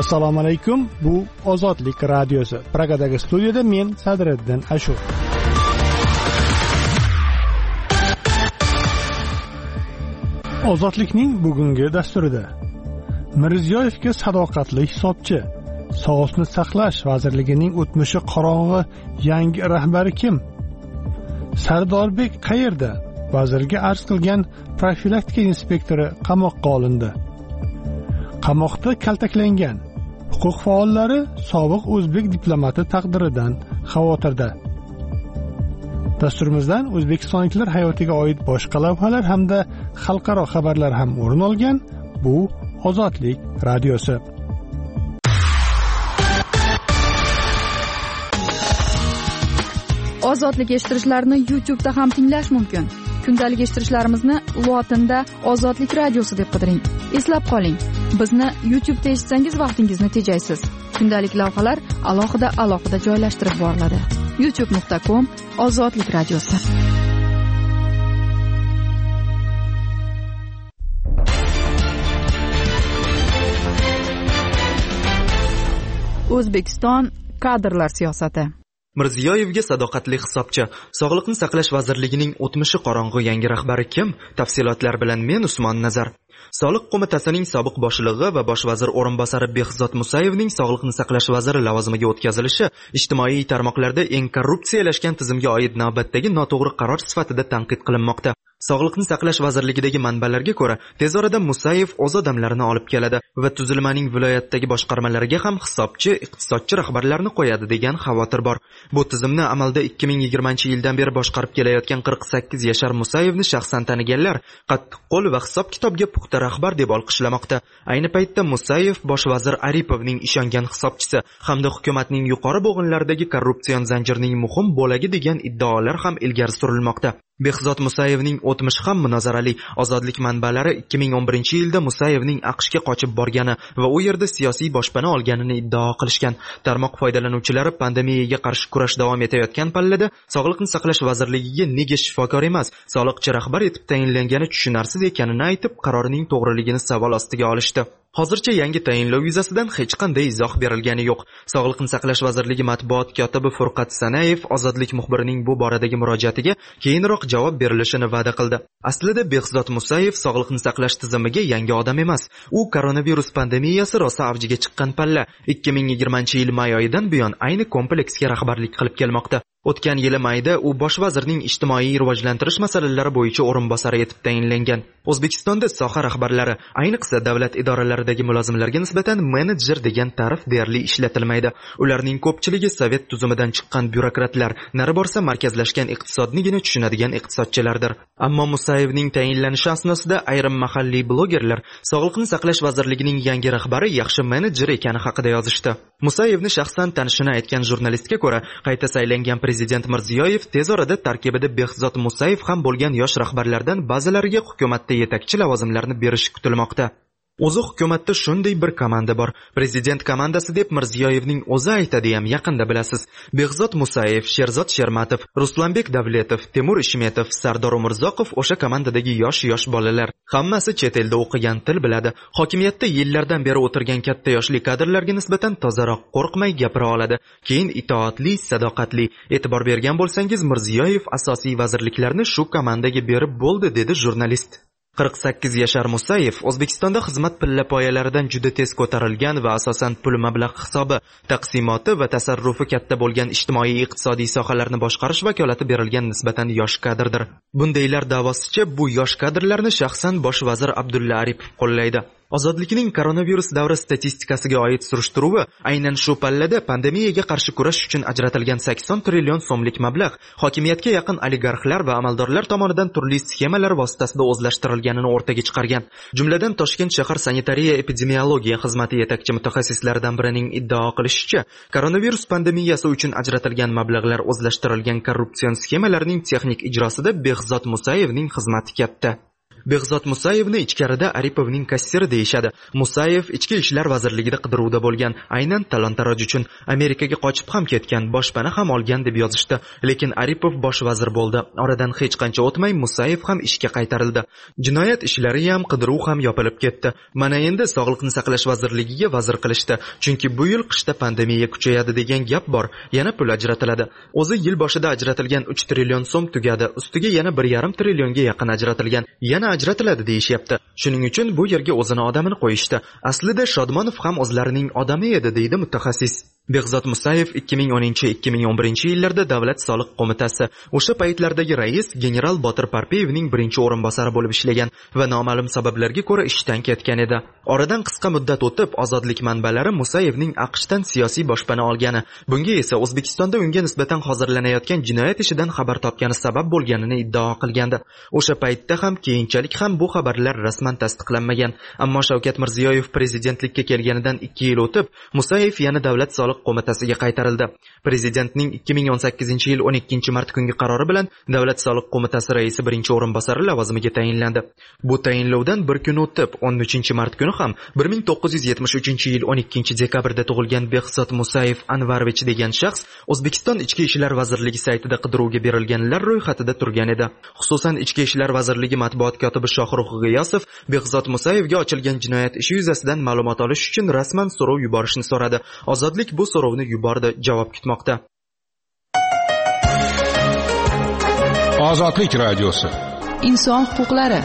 Assalomu alaykum. Bu Ozodlik radiosi. Pragadagi studiyada men Sadriddin Ashur. Ozodlikning bugungi dasturida Mirziyoyevga sadoqatli hisobchi, Sog'liqni saqlash vazirligining o'tmishi qorong'i yangi rahbari kim? Sardorbek qayerda? Vazirga arz qilgan profilaktika inspektori qamoqqa olindi. Qamoqda kaltaklangan huquq faollari sobiq o'zbek diplomati taqdiridan xavotirda. Dasturimizdan o'zbekistonliklar hayotiga oid boshqa lavhalar hamda xalqaro xabarlar ham o'rin olgan. Bu Ozodlik radiosi. Ozodlik eshittirishlarni YouTube'da ham tinglash mumkin. Kundalik eshittirishlarimizni lotinda Ozodlik radiosi deb qidiring. Eslab qoling, bizni YouTube'da eshitsangiz vaqtingizni tejaysiz. Kundalik lavhalar alohida joylashtirib boriladi. youtube.com Ozodlik radiosi. O'zbekiston kadrlar siyosati. Mirziyoyevga sadoqatli hisobchi, Sog'liqni saqlash vazirligining o'tmishi qorong'u yangi rahbari kim? Tafsilotlar bilan men Usmon Nazar. Soliq qo'mitasining sobiq boshlig'i va bosh vazir o'rinbosari Behzod Musayevning Sog'liqni saqlash vaziri lavozimiga o'tkazilishi ijtimoiy tarmoqlarda eng korrupsiyalashgan tizimga oid navbatdagi noto'g'ri qaror sifatida tanqid qilinmoqda. Sog'liqni saqlash vazirligidagi manbalarga ko'ra, tez orada Musayev o'z odamlarini olib keladi va tuzilmaning viloyatdagi boshqarmalariga ham hisobchi, iqtisodchi rahbarlarni qo'yadi degan xavotir bor. Bu tizimni amalda 2020-yildan beri boshqarib kelayotgan 48 yashar Musayevni shaxsan taniganlar qattiq qo'l va hisob-kitobga puxta rahbar deb olqishlamoqda. Ayni paytda Musayev bosh vazir Aripovning ishongan hisobchisi hamda hukumatning yuqori bo'g'inlaridagi korrupsion zanjirning muhim bo'lagi degan iddaolar ham ilgari surilmoqda. Behzod Musayevning o'tmishi ham munozarali. Ozodlik manbalari 2011-yilda Musayevning AQShga qochib borgani va u yerda siyosiy boshpana olganini iddao qilishgan. Tarmoq foydalanuvchilari pandemiyaga qarshi kurash davom etayotgan pallada Sog'liqni saqlash vazirligiga nega shifokor emas, soliqchi rahbar etib tayinlangani tushunarsiz ekanini aytib, qarorining to'g'riligini savol ostiga olishdi. Hozircha yangi tayinlov yuzasidan hech qanday izoh berilgani yo'q. Sog'liqni saqlash vazirligi matbuot kotibi Furqat Sanayev Ozodlik muxbirining bu boradagi murojaatiga keyinroq javob berilishini va'da qildi. Aslida Behzod Musayev sog'liqni saqlash tizimiga yangi odam emas. U koronavirus pandemiyasi rosa avjiga chiqqan palla 2020-yil may oyidan buyon ayni kompleksga rahbarlik qilib kelmoqda. O'tgan yili mayda u bosh vazirning ijtimoiy rivojlantirish masalalari bo'yicha o'rinbosari etib tayinlangan. O'zbekistonda soha rahbarlari, ayniqsa davlat idoralaridagi mulozimlarga nisbatan menejer degan ta'rif deyarli ishlatilmaydi. Ularning ko'pchiligi sovet tuzumidan chiqqan byurokratlar, nari borsa markazlashgan iqtisodnigina tushunadigan iqtisodchilardir. Ammo Musayevning tayinlanishi asnosida ayrim mahalliy blogerlar Sog'liqni saqlash vazirligining yangi rahbari yaxshi menejer ekani haqida yozishdi. Musayevni shaxsan tanishini aytgan jurnalistga ko'ra, qayta saylangan Prezident Mirziyoyev tez orada tarkibida Behzod Musayev ham bo'lgan yosh rahbarlardan ba'zilariga hukumatda yetakchi lavozimlarni berishi kutilmoqda. O'zi hukumatda shunday bir komanda bor. Prezident komandasi deb Mirziyoyevning o'zi aytadi ham yaqinda bilasiz. Behzod Musayev, Sherzod Shermatov, Ruslanbek Davletov, Temur Ishmetov, Sardor Umurzoqov o'sha komandadagi yosh bolalar. Hammasi chet elda o'qigan, til biladi. Hokimiyatda yillardan beri o'tirgan katta yoshli kadrlarga nisbatan tozaroq qo'rqmay gapira oladi. Keyin itoatli, sadoqatli. E'tibor bergan bo'lsangiz, Mirziyoyev asosiy vazirliklarni shu komandaga berib bo'ldi, dedi jurnalist. 48 yashar Musayev O'zbekistonda xizmat pillapoyalaridan juda tez ko'tarilgan va asosan pul mablag' hisobi, taqsimoti va tasarrufi katta bo'lgan ijtimoiy iqtisodiy sohalarni boshqarish vakolati berilgan nisbatan yosh kadrdir. Bundaylar davosicha bu yosh kadrlarni shaxsan bosh vazir Abdulla Aripov qo'llaydi. Ozodlikning koronavirus davri statistikasiga oid surishtiruvi aynan shu pallada pandemiyaga qarshi kurash uchun ajratilgan 80 trillion so'mlik mablag' hokimiyatga yaqin oligarxlar va amaldorlar tomonidan turli sxemalar vositasida o'zlashtirilganini o'rtaga chiqargan. Jumladan Toshkent shahar sanitariya epidemiologiya xizmati yetakchi mutaxassislaridan birining iddao qilishicha, koronavirus pandemiyasi uchun ajratilgan mablag'lar o'zlashtirilgan korrupsion sxemalarning texnik ijrosida Behzod Musayevning xizmati katta. Behzod Musayevni ichkarida Aripovning kassiri deyishadi. Musayev Ichki ishlar vazirligida qidiruvda bo'lgan, aynan talon-taroj uchun Amerikaga qochib ham ketgan, boshpana ham olgan deb yozishdi. Lekin Aripov bosh vazir bo'ldi. Oradan hech qancha o'tmay Musayev ham ishga qaytarildi. Jinoyat ishlari ham, qidiruv ham yopilib ketdi. Mana endi Sog'liqni saqlash vazirligiga vazir qilishdi. Chunki bu yil qishda pandemiya kuchayadi degan gap bor. Yana pul ajratiladi. O'zi yil boshida ajratilgan 3 trillion so'm tugadi. Ustiga yana 1,5 trillionga yaqin ajratilgan. Yana ajratiladi deyishyapti. Shuning uchun bu yerga o'zini odamini qo'yishdi. Aslida Shodmonov ham o'zlarining odami edi, deydi mutaxassis. Behzod Musayev 2010-2011 yillarda Davlat soliq qo'mitasi, o'sha paytlardagi rais general Botir Parpiyevning birinchi o'rinbosari bo'lib ishlagan va noma'lum sabablarga ko'ra ishdan ketgan edi. Oradan qisqa muddat o'tib, Ozodlik manbalari Musayevning AQShdan siyosiy boshpana olgani, bunga esa O'zbekistonda unga nisbatan hozirlanayotgan jinoyat ishidan xabar topgani sabab bo'lganini iddao qilgandi. O'sha paytda ham, keyinchalik ham bu xabarlar rasman tasdiqlanmagan. Ammo Shavkat Mirziyoyev prezidentlikka kelganidan 2 yil o'tib, Musayev yana Davlat soliq qo'mitasiga qaytarildi. Prezidentning 2018-yil 12-mart kungi qarori bilan Davlat soliq qo'mitasi raisi birinchi o'rinbosari lavozimiga tayinlandi. Bu tayinlovdan bir kun o'tib, 13-mart kuni ham 1973-yil 12-dekabrda tug'ilgan Behzod Musayev Anvarovich degan shaxs O'zbekiston Ichki ishlar vazirligi saytida qidiruvga berilganlar ro'yxatida turgan edi. Xususan, Ichki ishlar vazirligi matbuot kotibi Shohrux G'iyosov Behzod Musayevga ochilgan jinoyat ishi yuzasidan ma'lumot olish uchun rasman so'rov yuborishni so'radi. Ozodlik bu so'rovni yubordi, javob kutmoqda. Ozodlik radiosi. Inson huquqlari.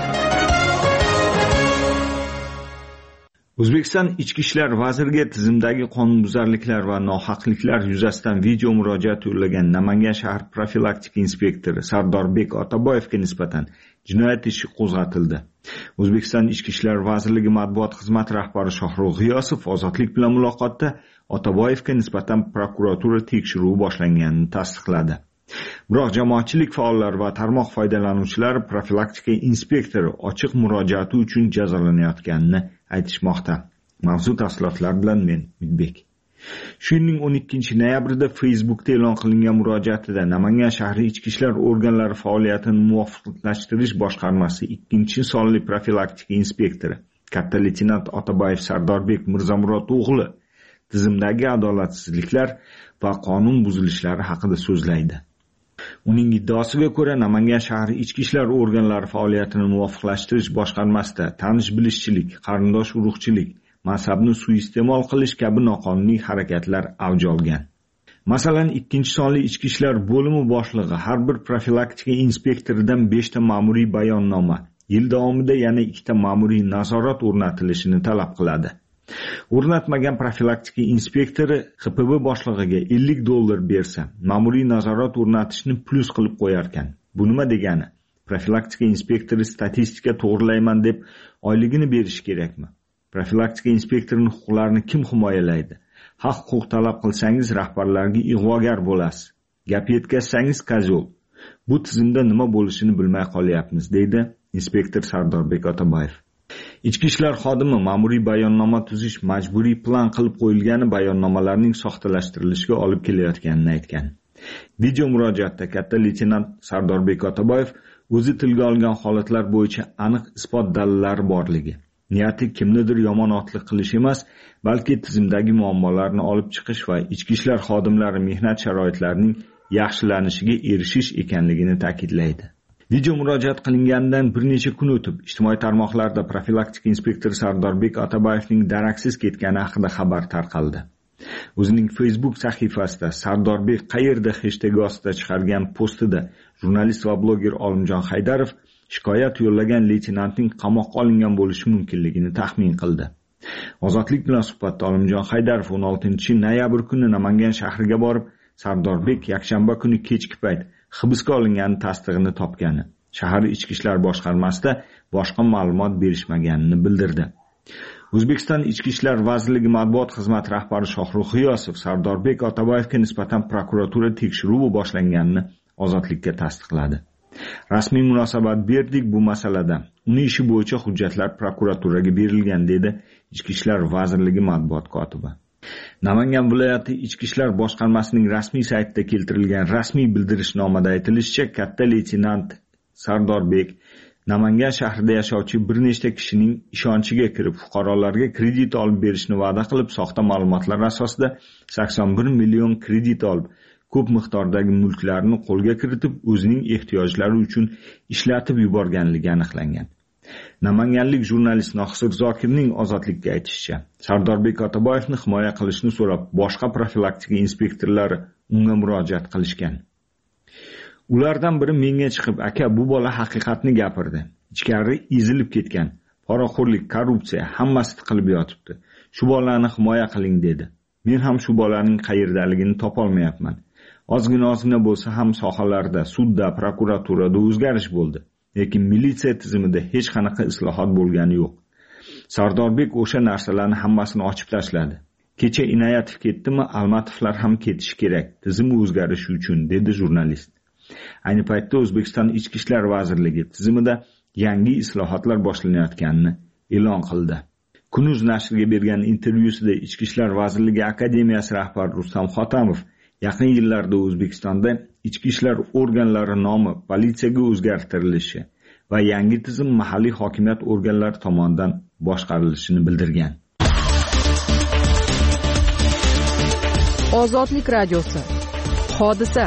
O'zbekiston Ichki ishlar vaziriga tizimdagi qonunbuzarliklar va nohaqliklar yuzasidan video murojaat yo'llagan Namangan shahar profilaktika inspektori Sardorbek Otaboyevga nisbatan jinoyat ishi qo'zg'atildi. O'zbekiston Ichki ishlar vazirligi matbuot xizmati rahbari Shohrux G'iyosov Ozodlik bilan muloqotda Otaboyevga nisbatan prokuratura tekshiruvi boshlanganini tasdiqladi. Biroq jamoatchilik faollari va tarmoq foydalanuvchilari profilaktika inspektori ochiq murojaati uchun jazolanayotganini aytishmoqda. Mavzu tafsilotlar bilan men Midbek. Shu yilning 12-noyabrida Facebookda e'lon qilingan murojaatida Namangan shahri ichki ishlar organlari faoliyatini muvofiqlashtirish boshqarmasi 2-sonli profilaktika inspektori katta leytenant Otaboyev Sardorbek Mirzamurod o'g'li tizimdagi adolatsizliklar va qonun buzilishlari haqida so'zlaydi. Uning iddaosiga ko'ra, Namangan shahri ichki ishlar organlari faoliyatini muvofiqlashtirish boshqarmasida tanish-bilishchilik, qarindosh-urug'chilik, mansabni suiiste'mol qilish kabi noqonuniy harakatlar avj olgan. Masalan, 2-sonli ichki ishlar bo'limi boshlig'i har bir profilaktika inspektoridan 5 ta ma'muriy bayonnoma, yil davomida yana 2 ta ma'muriy nazorat o'rnatilishini talab qiladi. O'rnatmagan profilaktika inspektori XPB boshlig'iga $50 bersa, ma'muriy nazorat o'rnatishni plus qilib qo'yar ekan. Bu nima degani? Profilaktika inspektori statistika to'g'rilayman deb oyligini berish kerakmi? Profilaktika inspektorining huquqlarini kim himoyalaydi? Haq-huquq talab qilsangiz rahbarlarga ig'vogar bo'lasiz. Gap yetkazsangiz kozol. Bu tizimda nima bo'lishini bilmay qolyapmiz, deydi inspektor Sardorbek Otaboyev. Ichki ishlar xodimi ma'muriy bayonnoma tuzish majburiy plan qilib qo'yilgani bayonnomalarning soxtalashtirilishiga olib kelayotganini aytgan. Video murojaatda katta leytenant Sardorbek Otaboyev o'zi tilga olgan holatlar bo'yicha aniq isbot dalillari borligi, niyati kimnidir yomonotlik qilish emas, balki tizimdagi muammolarni olib chiqish va ichki ishlar xodimlari mehnat sharoitlarining yaxshilanishiga erishish ekanligini ta'kidlaydi. Video murojaat qilinganidan bir necha kun o'tib, ijtimoiy tarmoqlarda profilaktika inspektori Sardorbek Otaboyevning daraksiz ketgani haqida xabar tarqaldi. O'zining Facebook sahifasida Sardorbek qayerda hashtag ostida chiqargan postida jurnalist va bloger Olimjon Haydarov shikoyat yo'llagan leytenantning qamoqqa olingan bo'lishi mumkinligini taxmin qildi. Ozodlik bilan suhbatda Olimjon Haydarov 16-noyabr kuni Namangan shahriga borib, Sardorbek yakshanba kuni kechki payt hibsga olingani tasdig'ini topgani, shahar ichki ishlar boshqarmasida boshqa ma'lumot berishmaganini bildirdi. O'zbekiston Ichki ishlar vazirligi matbuot xizmati rahbari Shohrux G'iyosov Sardorbek Otaboyevga nisbatan prokuratura tekshiruvi boshlanganini Ozodlikka tasdiqladi. Rasmiy munosabat berdik bu masalada. Uning ishi bo'yicha hujjatlar prokuraturaga berilgan, dedi Ichki ishlar vazirligi matbuot kotibi. Namangan viloyati ichki ishlar boshqarmasining rasmiy saytida keltirilgan rasmiy bildirishnomada aytilishicha, katta leytenant Sardorbek Namangan shahrida yashovchi bir nechta kishining ishonchiga kirib, fuqarolarga kredit olib berishni va'da qilib, soxta ma'lumotlar asosida 81 million kredit olib, ko'p miqdordagi mulklarni qo'lga kiritib, o'zining ehtiyojlari uchun ishlatib yuborganligi aniqlangan. Namanganlik jurnalist Noxsir Zokirning ozodlikka aytishicha, Sardorbek Otaboyevni himoya qilishni so'rab, boshqa profilaktika inspektorlari unga murojaat qilishgan. Ulardan biri menga chiqib, aka, bu bola haqiqatni gapirdi. Ichkari ezilib ketgan. Poraxo'rlik, korrupsiya hammasi tiqilib yotibdi. Shu bolani himoya qiling dedi. Men ham shu bolaning qayerdaligini topolmayapman. Ozgina bo'lsa ham sohalarda, sudda, prokuraturada o'zgarish bo'ldi. Lekin militsiya tizimida hech qanaqa islohot bo'lgani yo'q. Sardorbek o'sha narsalarni hammasini ochib tashladi. Kecha Inoyatov ketdimi, Almatovlar ham ketishi kerak. Tizim o'zgarishi uchun, dedi jurnalist. Ayni paytda O'zbekiston Ichki ishlar vazirligi tizimida yangi islohotlar boshlanayotganini e'lon qildi. Kunuz nashriga bergan intervyusida Ichki ishlar vazirligi akademiyasi rahbari Rustam Xotamov yaqin yillarda O'zbekistonda ichki ishlar organlari nomi politsiyaga o'zgartirilishi va yangi tizim mahalliy hokimiyat organlari tomonidan boshqarilishini bildirgan. Ozodlik radiosi. Hodisa.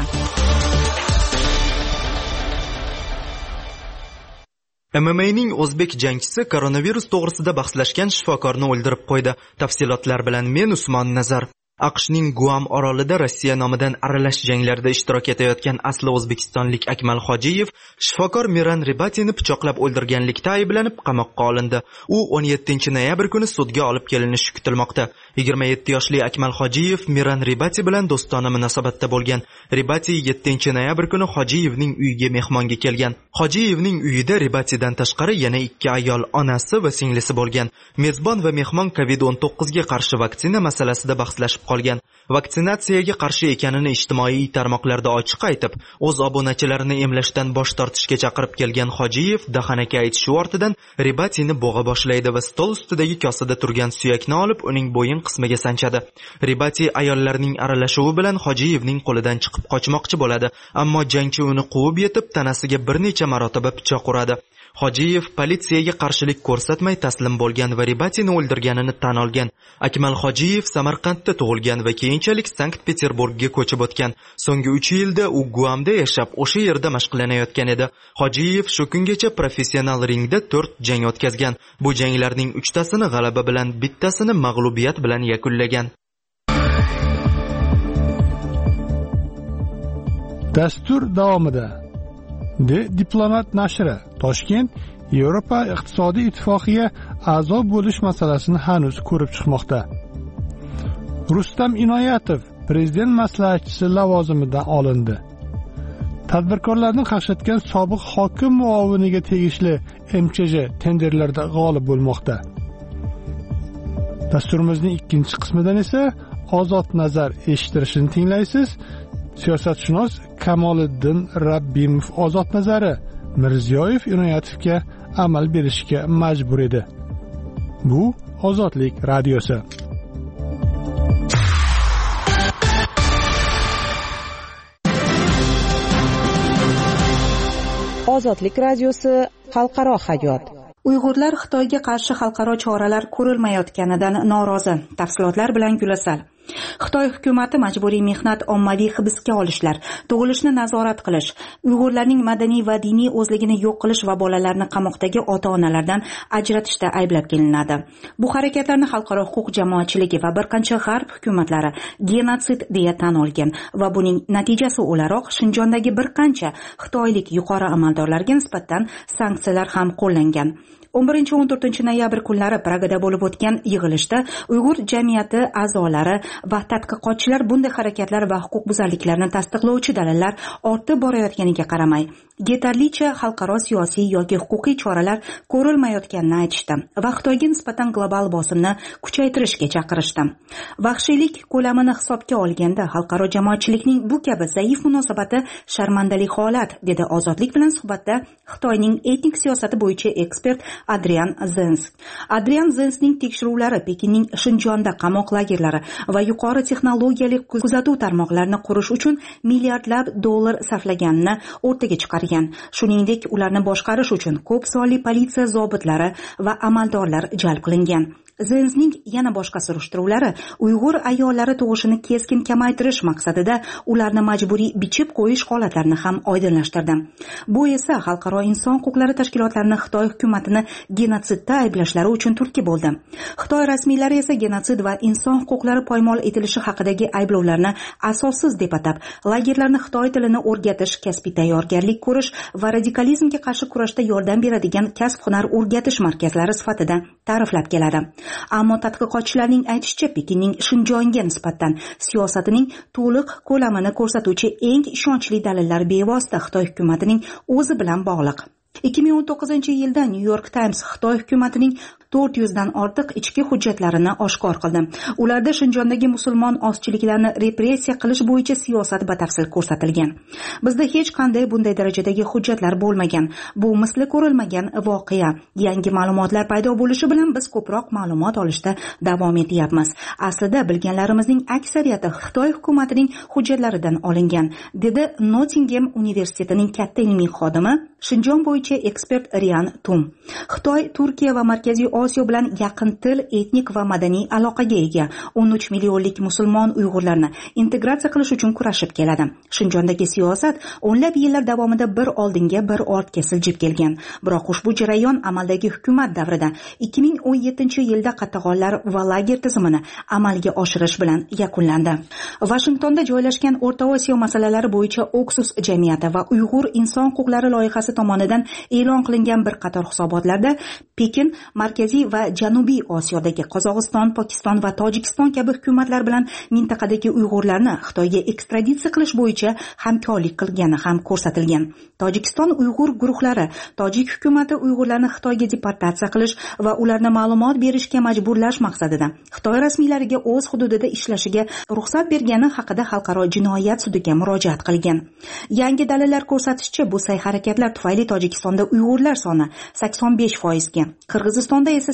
MMA'ning o'zbek jangchisi koronavirus to'g'risida bahslashgan shifokorni o'ldirib qo'ydi. Tafsilotlar bilan men Usmon Nazar. AQShning Guam orolida Rossiya nomidan aralash janglarda ishtirok etayotgan asli o'zbekistonlik Akmal Hojiyev shifokor Miran Ribatini pichoqlab o'ldirganlikda ayblanib qamoqqa olindi. U 17 noyabr kuni sudga olib kelinishi kutilmoqda. 27 yoshli Akmal Hojiyev Miran Ribati bilan do'stona munosabatda bo'lgan. Ribati 7 noyabr kuni Hojiyevning uyiga mehmonga kelgan. Hojiyevning uyida Ribatidan tashqari yana 2 ayol, onasi va singlisi bo'lgan. Mezbon va mehmon COVID-19 ga qarshi vaksina masalasida bahslashib qolgan. Vaksinatsiyaga qarshi ekanini ijtimoiy tarmoqlarda ochiq aytib, o'z obunachilarini emlashdan bosh tortishga chaqirib kelgan Hojiyev dahanaka aytishi ortidan Ribatini bo'g'a boshlaydi va stol ustidagi kosada turgan suyakni olib uning bo'yin qismiga sanchadi. Ribati ayollarning aralashuvi bilan Hojiyevning qo'lidan chiqib qochmoqchi bo'ladi, ammo jangchi uni quvib yetib tanasiga bir necha marotaba pichoq uradi. Hojiyev politsiyaga qarshilik ko'rsatmay taslim bo'lgan va Ribatini o'ldirganini tan olgan. Akmal Hojiyev Samarqandda tug'ilgan va keyinchalik Sankt-Peterburgga ko'chib o'tgan. So'nggi 3 yilda u Guamda yashab, o'sha yerda mashqlanayotgan edi. Hojiyev shu kungacha professional ringda 4 jang o'tkazgan. Bu janglarning 3tasini g'alaba bilan, bittasini mag'lubiyat bilan yakunlagan. Dastur davomida Diplomat nashri Toshkent Yevropa iqtisodiy ittifoqiga a'zo bo'lish masalasini hanuz ko'rib chiqmoqda. Rustam Inoyatov prezident maslahatchisi lavozimidan olindi. Tadbirkorlarni qaqshatgan sobiq hokim muoviniga tegishli MCJ tenderlarda g'olib bo'lmoqda. Dasturimizning ikkinchi qismidan esa Ozod nazar eshittirishini tinglaysiz. Siyosatshunos Kamoliddin Rabbimov ozod nazari Mirziyoyev Inoyatovga amal berishga majbur edi. Bu Ozodlik radiosi. Ozodlik radiosi xalqaro hayot. Uyg'urlar Xitoyga qarshi xalqaro choralar ko'rilmayotganidan norozi. Tafsilotlar bilan Gulasal. Xitoy hukumati majburiy mehnat, ommaviy hibsga olishlar, tug'ilishni nazorat qilish, Uyg'urlarning madaniy va diniy o'zligini yo'q qilish va bolalarni qamoqdagi ota-onalardan ajratishda ayblab kelinadi. Bu harakatlarni xalqaro huquq jamoatchiligi va bir qancha g'arb hukumatlari genotsid deya tan olgan va buning natijasi o'laroq Shinjondagi bir qancha xitoylik yuqori amaldorlarga nisbatan sanksiyalar ham qo'llangan. 11-14 noyabr kunlari Pragada bo'lib o'tgan yig'ilishda Uyg'ur jamiyati a'zolari va tadqiqotchilar bunday harakatlar va huquqbuzarliklarni tasdiqlovchi dalillar ortib borayotganiga qaramay, yetarlicha xalqaro siyosiy yoki huquqiy choralar ko'rilmayotganini aytishdi va Xitoyga nisbatan global bosimni kuchaytirishga chaqirishdi. Vahshiylik ko'lamini hisobga olganda xalqaro jamoatchilikning bu kabi zaif munosabati sharmandali holat, dedi Ozodlik bilan suhbatda Xitoyning etnik siyosati bo'yicha ekspert Adrian Zenz. Adrian Zenzning tekshiruvlari Pekinning Shinjonda qamoq lagerlari va yuqori texnologiyali kuzatuv tarmoqlarini qurish uchun milliardlab dollar sarflaganini o'rtaga chiqargan. chiqargan. Shuningdek, ularni boshqarish uchun ko'p sonli politsiya zobitlari va amaldorlar jalb qilingan. Zensning yana boshqa surishtiruvlari Uyg'ur ayollari tug'ishini keskin kamaytirish maqsadida ularni majburiy bichib qo'yish holatlarini ham oydinlashtirdi. Bu esa xalqaro inson huquqlari tashkilotlarini Xitoy hukumatini genotsidda ayblashlari uchun turtki bo'ldi. Xitoy rasmiylari esa genotsid va inson huquqlari poymol etilishi haqidagi ayblovlarni asossiz deb atab, lagerlarni Xitoy tilini o'rgatish, kasbiy tayyorgarlik ko'rish va radikalizmga qarshi kurashda yordam beradigan kasb-hunar o'rgatish markazlari sifatida ta'riflab keladi. Ammo tadqiqotchilarning aytishicha, Pekinning Shinjonga nisbatan siyosatining to'liq ko'lamini ko'rsatuvchi eng ishonchli dalillar bevosita Xitoy hukumatining o'zi bilan bog'liq. 2019-yilda New York Times Xitoy hukumatining 400 dan ortiq ichki hujjatlarini oshkor qildi. Ularda Shinjondagi musulmon ozchiliklarni repressiya qilish bo'yicha siyosat batafsil ko'rsatilgan. Bizda hech qanday bunday darajadagi hujjatlar bo'lmagan. Bu misli ko'rilmagan voqea. Yangi ma'lumotlar paydo bo'lishi bilan biz ko'proq ma'lumot olishda davom etyapmiz. Aslida bilganlarimizning aksariyati Xitoy hukumatining hujjatlaridan olingan, dedi Nottingham universitetining katta ilmiy xodimi, Shinjon bo'yicha ekspert Rian Tum. Xitoy, Turkiya va Markaziy Osiyo bilan yaqin til, etnik va madaniy aloqaga ega. 13 millionlik musulmon Uyg'urlarni integratsiya qilish uchun kurashib keladi. Shinjondagi siyosat o'nlab yillar davomida bir oldinga, bir ortga siljib kelgan. Biroq ushbu jarayon amaldagi hukumat davrida 2017-yilda qatag'onlar va lager tizimini amalga oshirish bilan yakunlandi. Vashingtonda joylashgan O'rta Osiyo masalalari bo'yicha Oxus jamiyati va Uyg'ur inson huquqlari loyihasi tomonidan e'lon qilingan bir qator hisobotlarda Pekin Markaziy va Janubiy Osiyodagi Qozog'iston, Pokiston va Tojikiston kabi hukumatlar bilan mintaqadagi Uyg'urlarni Xitoyga ekstraditsiya qilish bo'yicha hamkorlik qilgani ham ko'rsatilgan. Tojikiston Uyg'ur guruhlari Tojik hukumati Uyg'urlarni Xitoyga deportatsiya qilish va ularni ma'lumot berishga majburlash maqsadida Xitoy rasmiylariga o'z hududida ishlashiga ruxsat bergani haqida xalqaro jinoyat sudiga murojaat qilgan. Yangi dalillar ko'rsatishicha, bu sa'y-harakatlar tufayli Tojikistonda Uyg'urlar soni 85% ga, Qirg'izistonda esa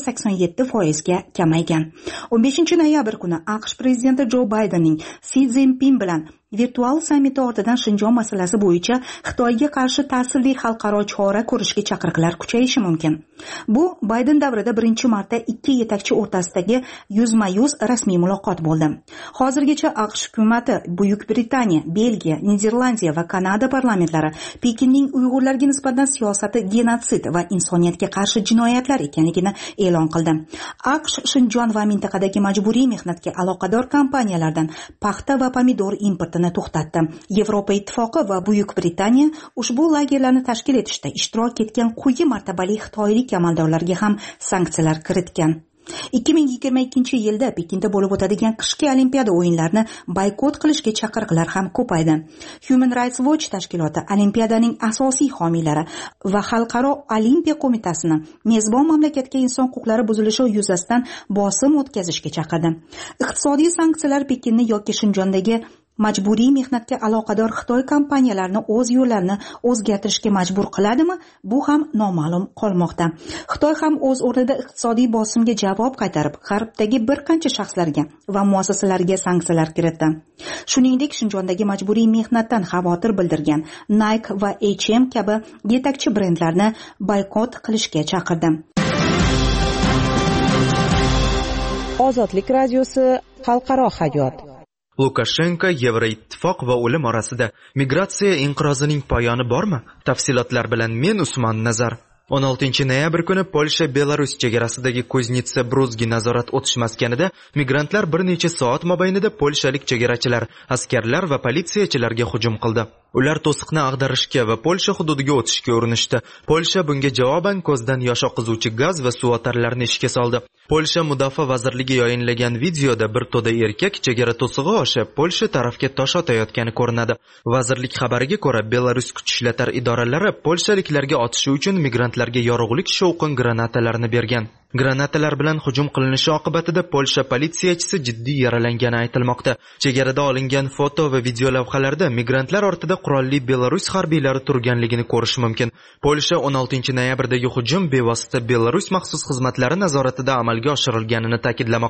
87% ga kamaygan. 15-noyabr kuni AQSh prezidenti Jo Baydenning Si Zinpin bilan virtual sammiti ortidan Shinjon masalasi bo'yicha Xitoyga qarshi ta'sirli xalqaro chora ko'rishga chaqiriqlar kuchayishi mumkin. Bu Bayden davrida birinchi marta ikki yetakchi o'rtasidagi yuzma-yuz rasmiy muloqot bo'ldi. Hozirgacha AQSh hukumati, Buyuk Britaniya, Belgiya, Niderlandiya va Kanada parlamentlari Pekinning Uyg'urlarga nisbatan siyosati genotsid va insoniyatga qarshi jinoyatlar ekanligini e'lon qildi. AQSh Shinjon va mintaqadagi majburiy mehnatga aloqador kompaniyalardan paxta va pomidor importini to'xtatdi. Yevropa Ittifoqi va Buyuk Britaniya ushbu lagerlarni tashkil etishda ishtirok etgan quyi martabali xitoylik amaldorlarga ham sanksiyalar kiritgan. 2022-yilda Pekinda bo'lib o'tadigan qishki Olimpiada o'yinlarini boykot qilishga chaqiriqlar ham ko'paydi. Human Rights Watch tashkiloti Olimpiadaning asosiy homiylari va Xalqaro Olimpiya qo'mitasini mezbon mamlakatga inson huquqlari buzilishi yuzasidan bosim o'tkazishga chaqirdi. Iqtisodiy sanksiyalar Pekinni yoki Shinjondagi majburiy mehnatga aloqador Xitoy kompaniyalarini o'z yo'llarini o'zgartirishga majbur qiladimi? Bu ham noma'lum qolmoqda. Xitoy ham o'z o'rnida iqtisodiy bosimga javob qaytarib, G'arbdagi bir qancha shaxslarga va muassasalarga sanksiyalar kiritdi. Shuningdek, Shinjondagi majburiy mehnatdan xavotir bildirgan Nike va H&M kabi yetakchi brendlarni boykot qilishga chaqirdi. Ozodlik radiosi xalqaro hayot. Lukashenko, Yevroittifoq va o'lim orasida migratsiya inqirozining poyoni bormi? Tafsilotlar bilan men Usmon Nazar. 16-noyabr kuni Polsha Belarus chegarasidagi Kuznetsa-Bruzgi nazorat o'tish maskanida migrantlar bir necha soat mobaynida polshalik chegarachilar, askarlar va politsiyachilarga hujum qildi. Ular to'siqni ag'darishga va Polsha hududiga o'tishga urinishdi. Polsha bunga javoban ko'zdan yosh oqizuvchi gaz va suv otarlarini ishga soldi. Polsha mudofaa vazirligi yayinlagan videoda bir to'da erkak chegara to'sig'i oshib Polsha tarafga tosh otayotgani ko'rinadi. Vazirlik xabariga ko'ra, Belarus kuch ishlatar idoralari polshaliklarga otishi uchun migrantlarga yorug'lik shovqin granatalarini bergan. Granatalar bilan hujum qilinishi oqibatida Polsha politsiyachisi jiddiy yaralangani aytilmoqda. Chegarada olingan foto va video lavhalarda migrantlar ortida qurolli Belarus harbiylari turganligini ko'rish mumkin. Polsha 16-noyabrdagi hujum bevosita Belarus maxsus xizmatlari nazoratida amalga oshirilganini ta'kidlamoqda.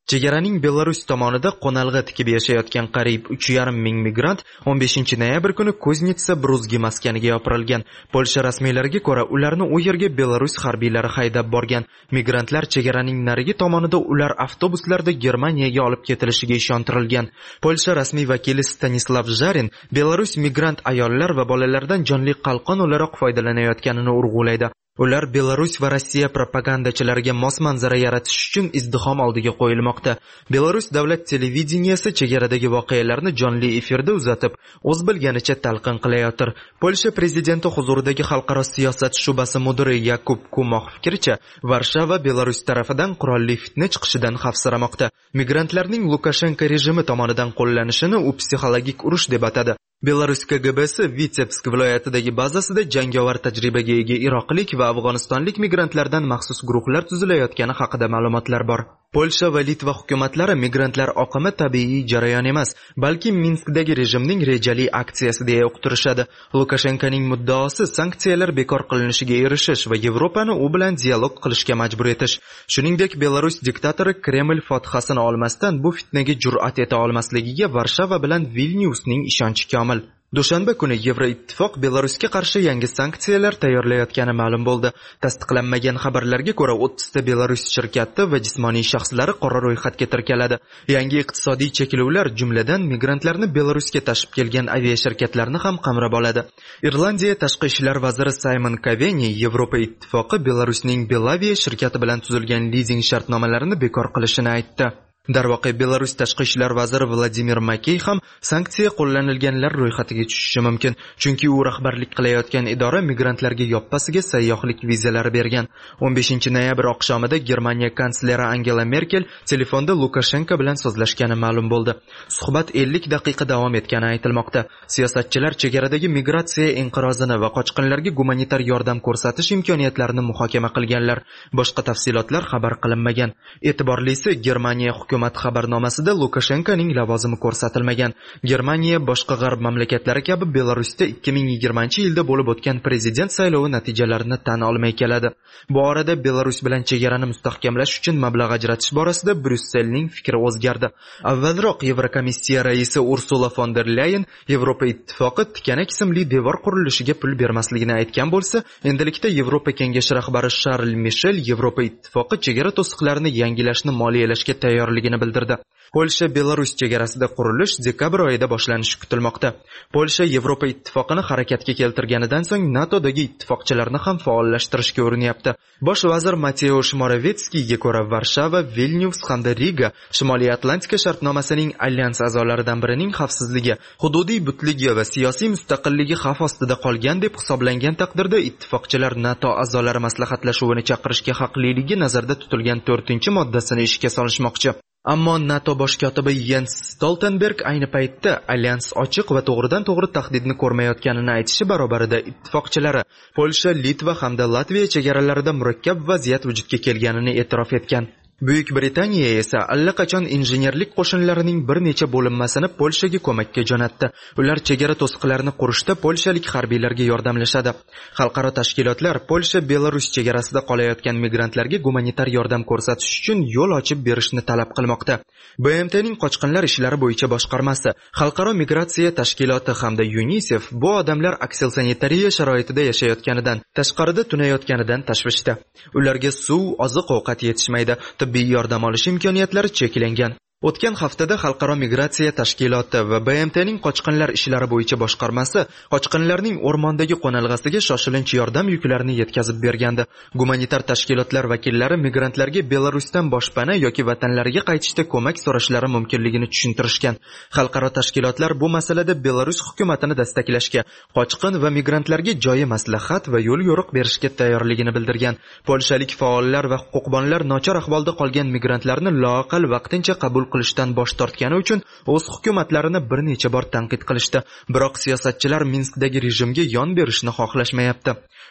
Chegaraning Belarus tomonida qo'nalg'i tikib yashayotgan qariyb 3,5 ming migrant 15 noyabr kuni Kuznetsa Bruzgi maskaniga yopirilgan. Polsha rasmiylariga ko'ra, ularni u yerga Belarus harbiylari haydab borgan. Migrantlar chegaraning narigi tomonida ular avtobuslarda Germaniyaga olib ketilishiga ishontirilgan. Polsha rasmiy vakili Stanislav Zharin Belarus migrant ayollar va bolalardan jonli qalqon o'laroq foydalanayotganini urg'ulaydi. Ular Belarus va Rossiya propagandachilariga mos manzara yaratish uchun izdihom oldiga qo'yilmoqda. Belarus davlat televideniyasi chegaradagi voqealarni jonli efirda uzatib, o'z bilganicha talqin qilayotir. Polsha prezidenti huzuridagi xalqaro siyosat shubasi mudiri Yakub Kumox fikricha, Varshava Belarus tarafidan qurolli fitna chiqishidan xavfsiramoqda. Migrantlarning Lukashenko rejimi tomonidan qo'llanishini u psixologik urush deb atadi. Belarus KGBsi Vitebsk viloyatidagi bazasida jangovar tajribaga ega iroqlik va afg'onistonlik migrantlardan maxsus guruhlar tuzilayotgani haqida ma'lumotlar bor. Polsha va Litva hukumatlari migrantlar oqimi tabiiy jarayon emas, balki Minskdagi rejimning rejali aksiyasi deya uqtirishadi. Lukashenkoning muddaosi sanksiyalar bekor qilinishiga erishish va Yevropani u bilan dialog qilishga majbur etish. Shuningdek, Belarus diktatori Kreml fotihasini olmasdan bu fitnaga jur'at eta olmasligiga Varshava bilan Vilniusning ishonchi komil. Dushanba kuni Yevroittifoq Belarusga qarshi yangi sanksiyalar tayyorlayotgani ma'lum bo'ldi. Tasdiqlanmagan xabarlarga ko'ra 30 ta Belarus shirkati va jismoniy shaxslari qora ro'yxatga kiritiladi. Yangi iqtisodiy cheklovlar jumladan migrantlarni Belarusga tashib kelgan aviashirkatlarni ham qamrab oladi. Irlandiya tashqi ishlar vaziri Simon Coveney Yevropa ittifoqi Belarusning Belavia shirkati bilan tuzilgan lizing shartnomalarini bekor qilishini aytdi. Darvoqe Belarus tashqi ishlar vaziri Vladimir Makey ham sanksiya qo'llanilganlar ro'yxatiga tushishi mumkin, chunki u rahbarlik qilayotgan idora migrantlarga yoppasiga sayyohlik vizalari bergan. 15 noyabr oqshomida Germaniya kansleri Angela Merkel telefonda Lukashenko bilan so'zlashgani ma'lum bo'ldi. Suhbat 50 daqiqa davom etgani aytilmoqda. Siyosatchilar chegaradagi migratsiya inqirozini va qochqinlarga gumanitar yordam ko'rsatish imkoniyatlarini muhokama qilganlar. Boshqa tafsilotlar xabar qilinmagan. E'tiborlisi, Germaniya hukumat xabarnomasida Lukashenkoning lavozimi ko'rsatilmagan. Germaniya boshqa g'arb mamlakatlari kabi Belarusda 2020-yilda bo'lib o'tgan prezident saylovi natijalarini tan olmay keladi. Bu orada Belarus bilan chegarani mustahkamlash uchun mablag' ajratish borasida Bryusselning fikri o'zgardi. Avvalroq Yevrokomissiya raisi Ursula von der Leyen Yevropa ittifoqi tikanak ismli devor qurilishiga pul bermasligini aytgan bo'lsa, endilikda Yevropa kengashi rahbari Charles Michel Yevropa ittifoqi chegara to'siqlarini yangilashni moliyalashga tayyorligini bildirdi. Polsha Belarus chegarasida qurilish dekabr oyida boshlanishi kutilmoqda. Polsha Yevropa ittifoqini harakatga keltirganidan so'ng NATOdagi ittifoqchilarni ham faollashtirishga urinyapti. Bosh vazir Mateusz Moravetskiyga ko'ra, Varshava, Vilnius hamda Riga Shimoliy Atlantika shartnomasining alyans a'zolaridan birining xavfsizligi, hududiy butligi va siyosiy mustaqilligi xavf ostida qolgan deb hisoblangan taqdirda ittifoqchilar NATO a'zolari maslahatlashuvini chaqirishga haqliligi nazarda tutilgan 4-moddasini ishga solishmoqchi. Ammo NATO bosh kotibi Jens Stoltenberg ayni paytda alyans ochiq va to'g'ridan-to'g'ri tahdidni ko'rmayotganini aytishi barobarida ittifoqchilari Polsha, Litva hamda Latviya chegaralarida murakkab vaziyat vujudga kelganini e'tirof etgan. Buyuk Britaniya esa allaqachon injenerlik qo'shinlarining bir necha bo'linmasini Polshaga ko'makka jo'natdi. Ular chegara to'siqlarini qurishda polshalik harbiylarga yordamlashadi. Xalqaro tashkilotlar Polsha Belarus chegarasida qolayotgan migrantlarga gumanitar yordam ko'rsatish uchun yo'l ochib berishni talab qilmoqda. BMTning qochqinlar ishlari bo'yicha boshqarmasi, Xalqaro migratsiya tashkiloti hamda UNICEF bu odamlar aksilsanitariya sharoitida yashayotganidan, tashqarida tunayotganidan tashvishda. Ularga suv, oziq-ovqat yetishmaydi. Tibbiy yordam olish imkoniyatlari cheklangan. O'tgan haftada Xalqaro migratsiya tashkiloti va BMTning qochqinlar ishlari bo'yicha boshqarmasi qochqinlarning o'rmondagi qo'nalg'asiga shoshilinch yordam yuklarini yetkazib bergandi. Gumanitar tashkilotlar vakillari migrantlarga Belarusdan boshpana yoki vatanlariga qaytishda ko'mak so'rashlari mumkinligini tushuntirishgan. Xalqaro tashkilotlar bu masalada Belarus hukumatini destaklashga, qochqin va migrantlarga joyi maslahat va yo'l yo'riq berishga tayyorligini bildirgan. Polshalik faollar va huquqbonlar nochor ahvolda qolgan migrantlarni loaqal vaqtincha qabul qilishdan bosh tortgani uchun o'z hukumatlarini bir necha bor tanqid qilishdi. Biroq siyosatchilar Minskdagi rejimga yon berishni xohlashmayapti.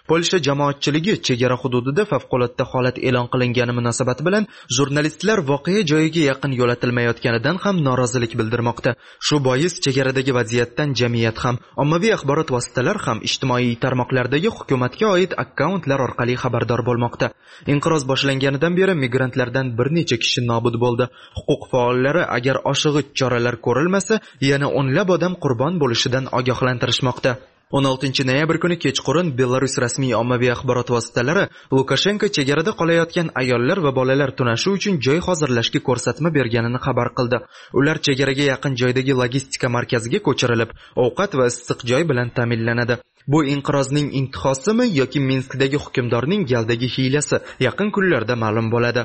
Polsha jamoatchiligi chegara hududida favqulodda holat e'lon qilingani munosabati bilan jurnalistlar voqea joyiga yaqin yo'latilmayotganidan ham norozilik bildirmoqda. Shu bois chegaradagi vaziyatdan jamiyat ham, ommaviy axborot vositalar ham ijtimoiy tarmoqlardagi hukumatga oid akkauntlar orqali xabardor bo'lmoqda. Inqiroz boshlanganidan beri migrantlardan bir necha kishi nobud bo'ldi. Huquq faollari agar oshig'ich choralar ko'rilmasa, yana o'nlab odam qurbon bo'lishidan ogohlantirishmoqda. 16 noyabr kuni kechqurun Belarus rasmiy ommaviy axborot vositalari Lukashenko chegarada qolayotgan ayollar va bolalar tunashi uchun joy hozirlashga ko'rsatma berganini xabar qildi. Ular chegaraga yaqin joydagi logistika markaziga ko'chirilib, ovqat va issiq joy bilan ta'minlanadi. Bu inqirozning intihosimi yoki Minskdagi hukmdorning galdagi hiylasi yaqin kunlarda ma'lum bo'ladi.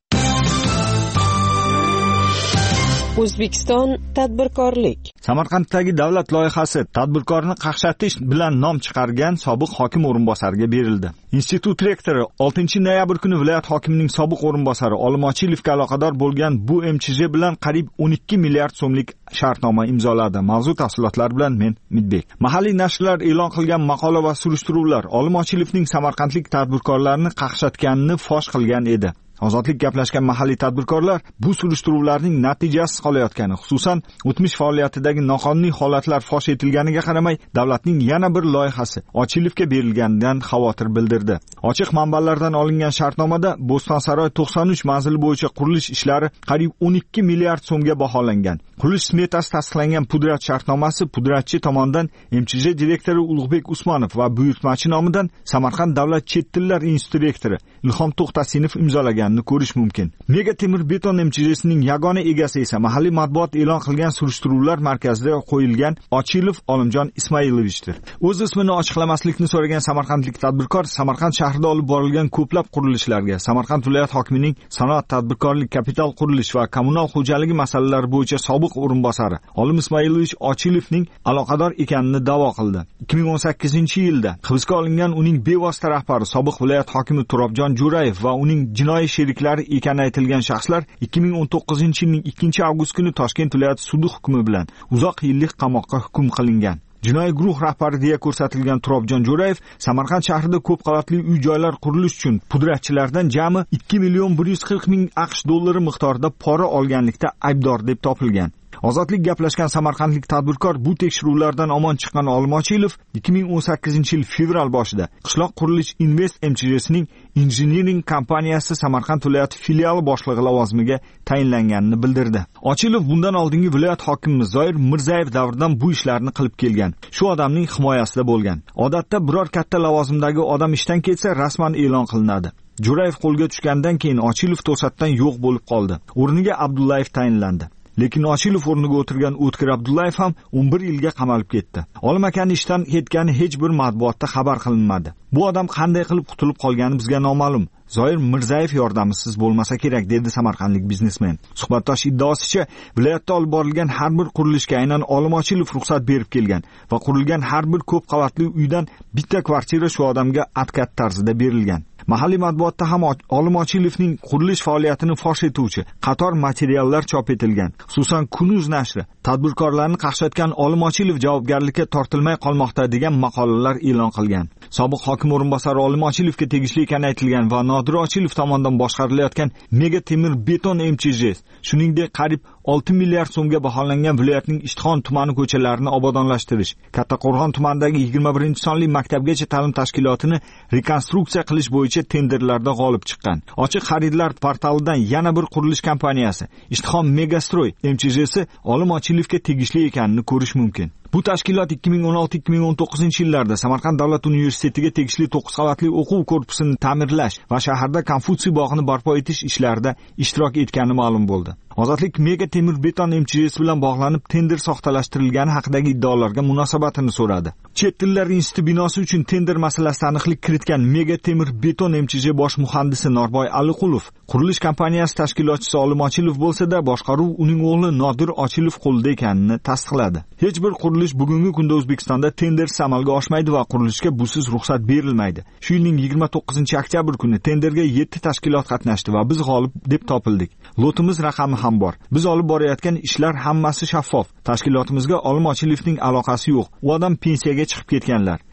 O'zbekiston tadbirkorlik. Samarqanddagi davlat loyihasi tadbirkorni qaqshatish bilan nom chiqargan sobiq hokim o'rinbosariga berildi. Institut rektori 6 noyabr kuni viloyat hokimining sobiq o'rinbosari Olim Ochilovga aloqador bo'lgan bu MCJ bilan qariyb 12 milliard so'mlik shartnoma imzoladi. Mavzu tafsilotlar bilan men Midbek. Mahalliy nashrlar e'lon qilgan maqola va surishtiruvlar Olim Ochilovning samarqandlik tadbirkorlarni qaqshatganini fosh qilgan edi. Ozodlik gaplashgan mahalliy tadbirkorlar bu surishtiruvlarning natijasiz qolayotgani, xususan o'tmish faoliyatidagi noqonuniy holatlar fosh etilganiga qaramay, davlatning yana bir loyihasi Ochilovga berilganidan xavotir bildirdi. Ochiq manbalardan olingan shartnomada Bo'stonsaroy 93 manzili bo'yicha qurilish ishlari qariyb 12 milliard so'mga baholangan. Qurilish smetasi tasdiqlangan pudrat shartnomasi pudratchi tomonidan MCJ direktori Ulug'bek Usmonov va buyurtmachi nomidan Samarqand davlat chet tillar instituti rektori Ilhom To'xtasinov imzolaganini ko'rish mumkin. Mega temir beton MCJsining yagona egasi esa mahalliy matbuot e'lon qilgan surishtiruvlar markazida qo'yilgan Ochilov Olimjon Ismoilovichdir. O'z ismini ochiqlamaslikni so'ragan samarqandlik tadbirkor Samarqand shahrida olib borilgan ko'plab qurilishlarga Samarqand viloyat hokimining sanoat, tadbirkorlik, kapital qurilish va kommunal xo'jaligi masalalari bo'yicha sobiq o'rinbosari Olim Ismoilovich Ochilovning aloqador ekanini da'vo qildi. 2018-yilda hibsga olingan uning bevosita rahbari sobiq viloyat hokimi Turobjon Jo'rayev va uning jinoiy sheriklari ekani aytilgan shaxslar 2019-yilning 2-avgust kuni Toshkent viloyat sudi hukmi bilan uzoq yillik qamoqqa hukm qilingan. Jinoiy guruh rahbari deya ko'rsatilgan Turobjon Jo'rayev Samarqand shahrida ko'p qavatli uy-joylar qurilish uchun pudratchilardan jami 2,140,000 AQSh dollari miqdorida pora olganlikda aybdor deb topilgan. Ozodlik gaplashgan samarqandlik tadbirkor bu tekshiruvlardan omon chiqqan Olim Ochilov 2018-yil fevral boshida Qishloq qurilish Invest MCJsining injiniring kompaniyasi Samarqand viloyati filiali boshlig'i lavozimiga tayinlanganini bildirdi. Ochilov bundan oldingi viloyat hokimi Zoir Mirzayev davridan bu ishlarni qilib kelgan. Shu odamning himoyasida bo'lgan. Odatda biror katta lavozimdagi odam ishdan ketsa rasman e'lon qilinadi. Jo'rayev qo'lga tushgandan keyin Ochilov to'satdan yo'q bo'lib qoldi. O'rniga Abdullayev tayinlandi. Lekin Ochilov o'rniga o'tirgan O'tkir Abdullayev ham 11 yilga qamalib ketdi. Olim akani ishdan ketgani hech bir matbuotda xabar qilinmadi. Bu odam qanday qilib qutulib qolgani bizga noma'lum. Zoir Mirzayev yordamisiz bo'lmasa kerak, dedi samarqandlik biznesmen. Suhbatdosh iddaosicha, viloyatda olib borilgan har bir qurilishga aynan Olim Ochilov ruxsat berib kelgan va qurilgan har bir ko'p qavatli uydan bitta kvartira shu odamga atkat tarzida berilgan. Mahalliy matbuotda ham Olim Ochilovning qurilish faoliyatini fosh etuvchi qator materiallar chop etilgan. Xususan Kunuz nashri tadbirkorlarni qaqshatgan Olim Ochilov javobgarlikka tortilmay qolmoqda degan maqolalar e'lon qilgan. Sobiq hokim o'rinbosari Olim Ochilovga tegishli ekani aytilgan va Nodir Ochilov tomonidan boshqarilayotgan Mega temir beton MCJ, shuningdek qariyb 6 milliard so'mga baholangan viloyatning Ishtixon tumani ko'chalarini obodonlashtirish, Kattaqo'rg'on tumanidagi 21-sonli maktabgacha ta'lim tashkilotini rekonstruksiya qilish bo'yicha tenderlarda g'olib chiqqan. Ochiq xaridlar portalidan yana bir qurilish kompaniyasi Ishtixon Megastroy MCJsi Olim Ochilovga tegishli ekanini ko'rish mumkin. Bu tashkilot 2016-2019-yillarda Samarqand davlat universitetiga tegishli 9 qavatli o'quv korpusini ta'mirlash va shaharda Konfutsiy bog'ini barpo etish ishlarida ishtirok etgani ma'lum bo'ldi. Ozodlik Mega temir beton MCJsi bilan bog'lanib tender soxtalashtirilgani haqidagi iddaolarga munosabatini so'radi. Chet tillar instituti binosi uchun tender masalasida aniqlik kiritgan Mega temir beton MCJ bosh muhandisi Norboy Aliqulov qurilish kompaniyasi tashkilotchisi Olim Ochilov bo'lsa-da, boshqaruv uning o'g'li Nodir Ochilov qo'lida ekanini tasdiqladi. Hech bir qurilish bugungi kunda O'zbekistonda tendersiz amalga oshmaydi va qurilishga busiz ruxsat berilmaydi. Shu yilning 29-oktyabr kuni tenderga 7 tashkilot qatnashdi va biz g'olib deb topildik. Lotimiz raqami ham bor. Biz olib borayotgan ishlar hammasi shaffof. Tashkilotimizga Olim Ochilovning aloqasi yo'q. U odam pensiyaga chiqib ketganlar.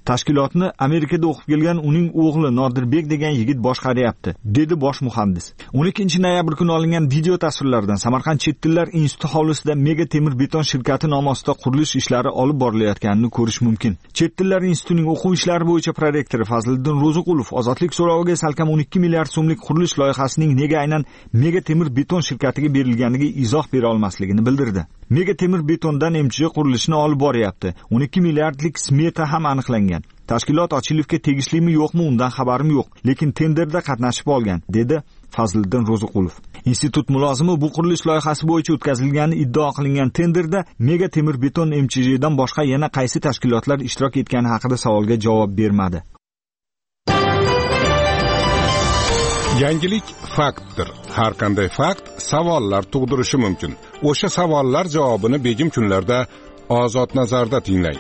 Tashkilotni Amerikada o'qib kelgan uning o'g'li Nodirbek degan yigit boshqaryapti, dedi bosh muhandis. 12 noyabr kuni olingan video tasvirlardan Samarqand chet tillar instituti hovlisida Mega temir beton shirkati nomi ostida qurilish ishlari olib borilayotganini ko'rish mumkin. Chet tillar institutining o'quv ishlari bo'yicha prorektori Fazliddin Ro'ziqulov ozodlik so'roviga salkam 12 milliard so'mlik qurilish loyihasining nega aynan Mega temir beton shirkatiga berilganiga izoh bera olmasligini bildirdi. Mega temir betondan MCH qurilishini olib boryapti. 12 milliardlik smeta ham aniqlangan. Tashkilot Ochilevga tegishlimi yo'qmi undan xabarim yo'q, lekin tenderda qatnashib olgan, dedi Fazliddin Ro'ziqulov. Institut mulozimi bu qurilish loyihasi bo'yicha o'tkazilgani iddao qilingan tenderda Mega temir beton MCHdan boshqa yana qaysi tashkilotlar ishtirok etgani haqida savolga javob bermadi. Yangilik faktdir. Har qanday fakt savollar tug'dirishi mumkin. O'sha savollar javobini begim kunlarda Ozod nazarda tinglang.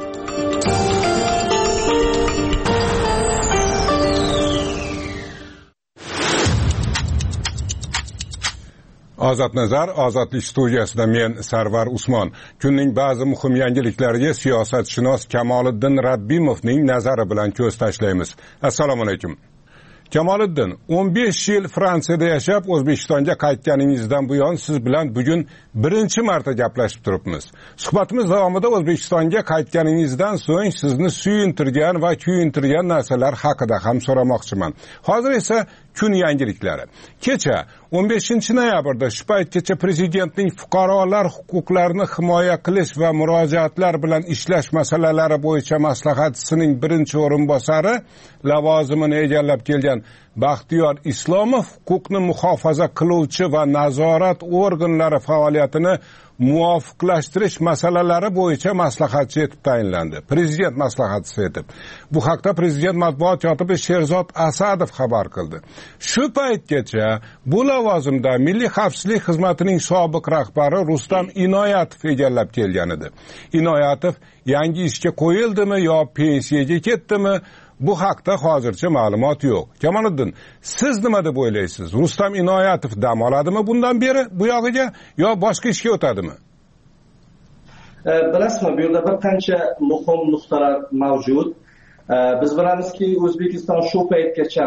Ozod nazar, Ozodlik studiyasida men Sarvar Usmon. Kunning ba'zi muhim yangiliklariga siyosatshunos Kamoliddin Rabbimovning nazari bilan ko'z tashlaymiz. Assalomu alaykum. Kamoliddin, 15 yil Fransiyada yashab, O'zbekistonga qaytganingizdan buyon siz bilan bugun birinchi marta gaplashib turibmiz. Suhbatimiz davomida O'zbekistonga qaytganingizdan so'ng sizni suyuntirgan va kuyuntirgan narsalar haqida ham so'ramoqchiman. Hozir esa kun yangiliklari. Kecha 15 noyabrda shu paytgacha prezidentning fuqarolar huquqlarini himoya qilish va murojaatlar bilan ishlash masalalari bo'yicha maslahatchisining birinchi o'rinbosari lavozimini egallab kelgan Baxtiyor Islomov huquqni muhofaza qiluvchi va nazorat organlari faoliyatini muvofiqlashtirish masalalari bo'yicha maslahatchi etib tayinlandi. Prezident maslahatchisi etib. Bu haqda prezident matbuot kotibi Sherzod Asadov xabar qildi. Shu paytgacha bu lavozimda Milliy xavfsizlik xizmatining sobiq rahbari Rustam Inoyatov egallab kelgan edi. Inoyatov yangi ishga qo'yildimi yo pensiyaga ketdimi? Bu haqda hozircha ma'lumot yo'q. Kamoliddin, siz nima deb o'ylaysiz? Rustam Inoyatov dam oladimi bundan beri bu yog'iga yo boshqa ishga o'tadimi? Bilasizmi, bu yerda bir qancha muhim nuqtalar mavjud. Biz bilamizki, O'zbekiston shu paytgacha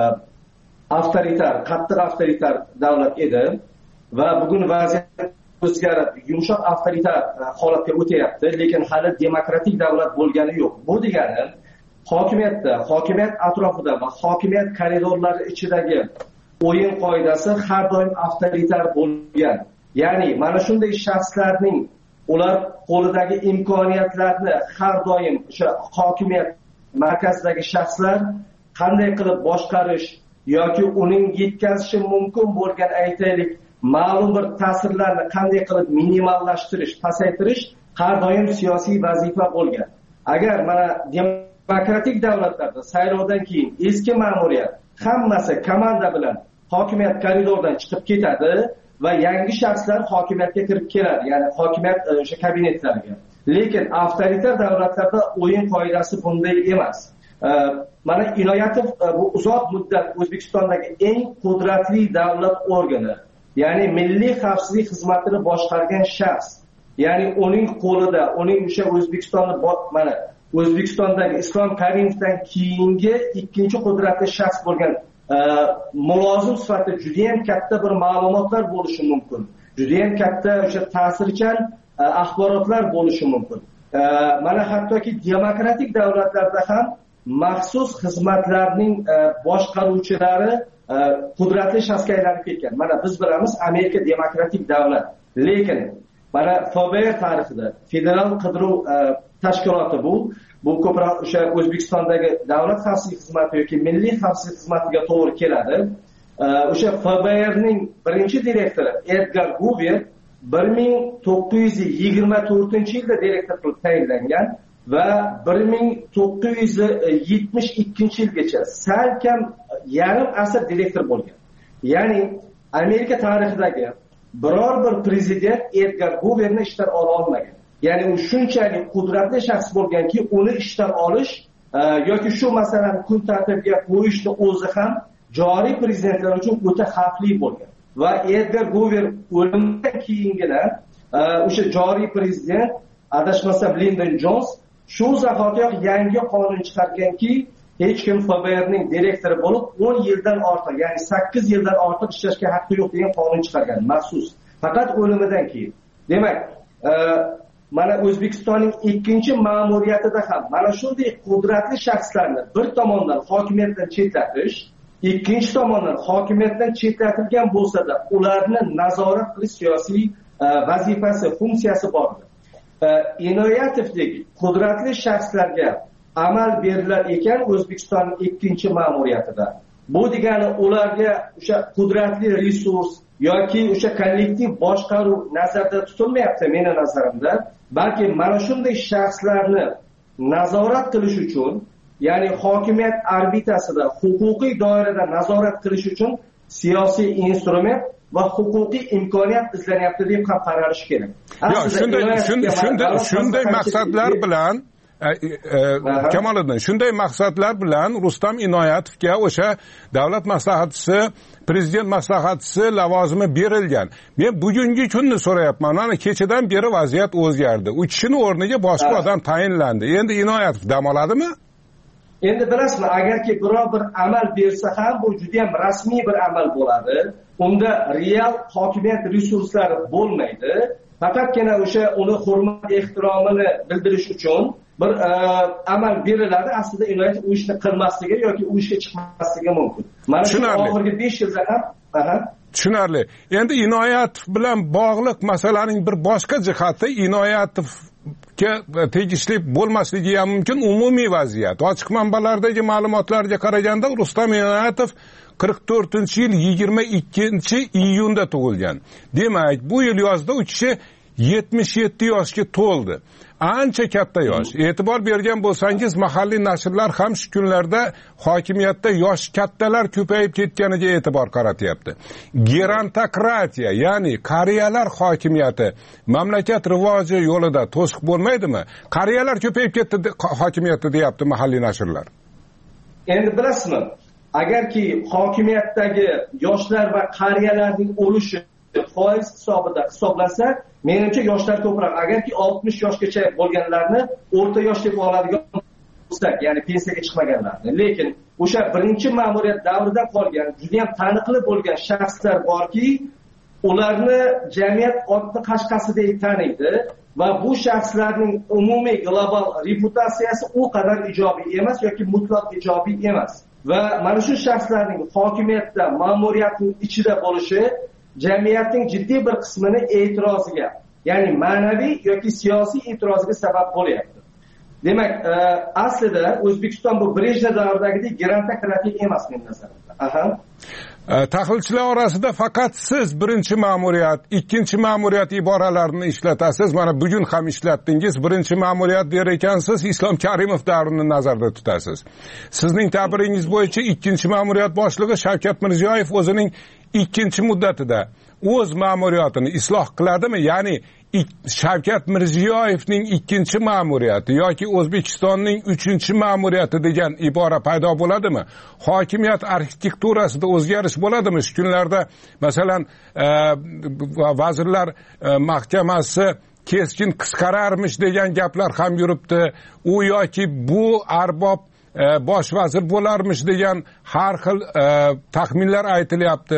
qattiq avtoritar davlat edi va bugun vaziyat o'zgarib, yumshoq avtoritar holatga o'tyapti, lekin hali demokratik davlat bo'lgani yo'q. Bu degani hokimiyat atrofida va hokimiyat koridorlari ichidagi o'yin qoidasi har doim avtoritar bo'lgan. Ya'ni mana shunday shaxslarning ular qo'lidagi imkoniyatlarni har doim o'sha hokimiyat markazidagi shaxslar qanday qilib boshqarish yoki uning yetkazishi mumkin bo'lgan, aytaylik, ma'lum bir ta'sirlarni qanday qilib minimallashtirish, pasaytirish har doim siyosiy vazifa bo'lgan. Agar mana demokratik davlatlarda saylovdan keyin eski ma'muriyat hammasi komanda bilan hokimiyat koridoridan chiqib ketadi va yangi shaxslar hokimiyatga kirib keladi, ya'ni hokimiyat o'sha kabinetlariga. Lekin avtoritar davlatlarda o'yin qoidasi bunday emas. Mana Inoyatov bu uzoq muddat O'zbekistondagi eng qudratli davlat organi, ya'ni Milliy xavfsizlik xizmatini boshqargan shaxs. Ya'ni uning qo'lida, uning o'sha O'zbekistondagi Islom Karimovdan keyingi ikkinchi qudratli shaxs bo'lgan mulozim sifatida juda ham katta bir ma'lumotlar bo'lishi mumkin. Juda ham katta o'sha ta'sirchan axborotlar bo'lishi mumkin. Mana hattoki demokratik davlatlarda ham maxsus xizmatlarning boshqaruvchilari qudratli shaxsga aylanib ketgan. Mana biz bilamiz, Amerika demokratik davlat, lekin mana FBI tarixida federal qidiruv tashkiloti bu ko'proq o'sha O'zbekistondagi davlat xavfsizlik xizmati yoki milliy xavfsizlik xizmatiga to'g'ri keladi. O'sha FBRning birinchi direktori Edgar Hoover 1924-yilda direktor qilib tayinlangan va 1972-yilgacha salkam yarim asr direktor bo'lgan. Ya'ni Amerika tarixidagi biror bir prezident Edgar Hooverni ishdan ola olmagan. Ya'ni u shunchalik qudratli shaxs bo'lganki, uni ishdan olish yoki shu masalani kun tartibiga qo'yishni o'zi ham joriy prezidentlar uchun o'ta xavfli bo'lgan. Va Edgar Hoover o'limidan keyingina o'sha joriy prezident, adashmasam Lyndon Johnson, shu zahotiyoq yangi qonun chiqarganki, hech kim FBRning direktori bo'lib 10 yildan ortiq, ya'ni 8 yildan ortiq ishlashga haqqi yo'q degan qonun chiqargan, maxsus. Faqat o'limidan keyin. Demak, mana O'zbekistonning ikkinchi ma'muriyatida ham mana shunday qudratli shaxslarni bir tomondan hokimiyatdan chetlatish, ikkinchi tomondan hokimiyatdan chetlatilgan bo'lsa-da, ularni nazorat qilish siyosiy vazifasi, funksiyasi bor. Inoyatovdek qudratli shaxslarga amal berilar ekan O'zbekistonning ikkinchi ma'muriyatida. Bu degani ularga o'sha qudratli resurs yoki o'sha kollektiv boshqaruv nazarda tutilmayapti meni nazarimda, balki mana shunday shaxslarni nazorat qilish uchun, ya'ni hokimiyat orbitasida, huquqiy doirada nazorat qilish uchun siyosiy instrument va huquqiy imkoniyat izlanyapti deb ham qaralish kerak. Shunday maqsadlar bilan Kamoliddin, shunday maqsadlar bilan Rustam Inoyatovga o'sha davlat maslahatchisi, prezident maslahatchisi lavozimi berilgan. Men bugungi kunni so'rayapman. Mana kechadan beri vaziyat o'zgardi. U kishining o'rniga boshqa odam tayinlandi. Endi Inoyatov dam oladimi? Endi bilasizmi, agarki biror bir amal bersa ham bu juda ham rasmiy bir amal bo'ladi. Unda real hokimiyat resurslari bo'lmaydi. Faqatgina o'sha uni hurmat ehtiromini bildirish uchun bir amal beriladi. Aslida Inoyatov u ishni qilmasligi yoki u ishga chiqmasligi mumkin. Mana shu oxirgi 5 yilda ham tushunarli. Endi Inoyatov bilan bog'liq masalaning bir boshqa jihati Inoyatovga tegishli bo'lmasligi ham mumkin umumiy vaziyat. Ochiq manbalardagi ma'lumotlarga qaraganda Rustam Inoyatov 44-yil 22-iyunda tug'ilgan. Demak, bu yil yozda u kishi 77 yoshga to'ldi. Ancha katta yosh. E'tibor bergan bo'lsangiz, mahalliy nashrlar ham shu kunlarda hokimiyatda yosh kattalar ko'payib ketganiga e'tibor qaratyapti. Gerontokratiya, ya'ni qariyalar hokimiyati mamlakat rivoji yo'lida to'siq bo'lmaydimi? Qariyalar ko'payib ketdi hokimiyatda deyapti mahalliy nashrlar. Endi bilasizmi, agarki hokimiyatdagi yoshlar va qariyalarning ulushi foiz hisobida hisoblansa, menimcha yoshlar ko'proq. Agarki 60 yoshgacha bo'lganlarni o'rta yosh deb oladigan bo'lsak, ya'ni pensiyaga chiqmaganlarni. Lekin o'sha birinchi ma'muriyat davridan qolgan, juda ham taniqli bo'lgan shaxslar borki, ularni jamiyat otni qashqasidek taniydi va bu shaxslarning umumiy global reputatsiyasi u qadar ijobiy emas yoki mutlaq ijobiy emas. Va mana shu shaxslarning hokimiyatda, ma'muriyatning ichida bo'lishi jamiyatning jiddiy bir qismini e'tiroziga, ya'ni ma'naviy yoki siyosiy e'tiroziga sabab bo'lyapti. Demak, aslida O'zbekiston bu Brejnev davridagidek gerontokratik emas men nazarimda. Tahlilchilar orasida faqat siz birinchi ma'muriyat, ikkinchi ma'muriyat iboralarini ishlatasiz. Mana bugun ham ishlatdingiz. Birinchi ma'muriyat der ekansiz, Islom Karimov davrini nazarda tutasiz. Sizning ta'biringiz bo'yicha ikkinchi ma'muriyat boshlig'i Shavkat Mirziyoyev o'zining ikkinchi muddatida o'z ma'muriyatini isloh qiladimi? Ya'ni Shavkat Mirziyoyevning ikkinchi ma'muriyati yoki O'zbekistonning uchinchi ma'muriyati degan ibora paydo bo'ladimi? Hokimiyat arxitekturasida o'zgarish bo'ladimi? Shu kunlarda masalan vazirlar mahkamasi keskin qisqararmish degan gaplar ham yuribdi. U yoki bu arbob bosh vazir bo'larmish degan har xil taxminlar aytilyapti.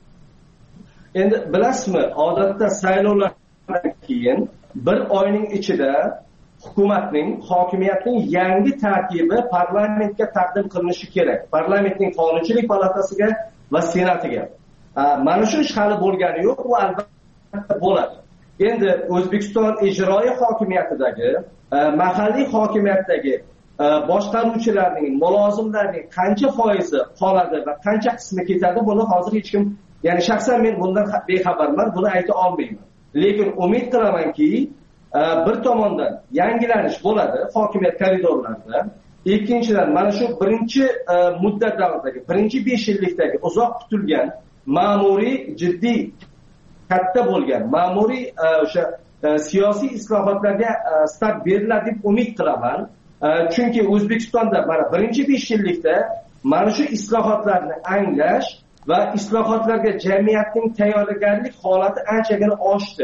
Endi bilasizmi, odatda saylovlardan keyin bir oyning ichida hukumatning, hokimiyatning yangi tarkibi parlamentga taqdim qilinishi kerak. Parlamentning qonunchilik palatasiga va senatiga. Mana shu ish hali bo'lgani yo'q, u albatta bo'ladi. Endi O'zbekiston ijroiy hokimiyatidagi, mahalliy hokimiyatdagi boshqaruvchilarning, mulozimlarning qancha foizi qoladi va qancha qismi ketadi, buni hozir hech kim, ya'ni shaxsan men bundan bexabarman, buni ayta olmayman. Lekin umid qilamanki, bir tomondan yangilanish bo'ladi hokimiyat koridorlarida. Ikkinchidan, mana shu birinchi muddat davridagi, birinchi 5 yillikdagi uzoq kutilgan ma'muriy jiddiy katta bo'lgan ma'muriy o'sha siyosiy islohotlarga start beriladi deb umid qilaman. Chunki O'zbekistonda mana birinchi 5 yillikda mana shu islohotlarni anglash va islohotlarga jamiyatning tayyorgarlik holati anchagina oshdi.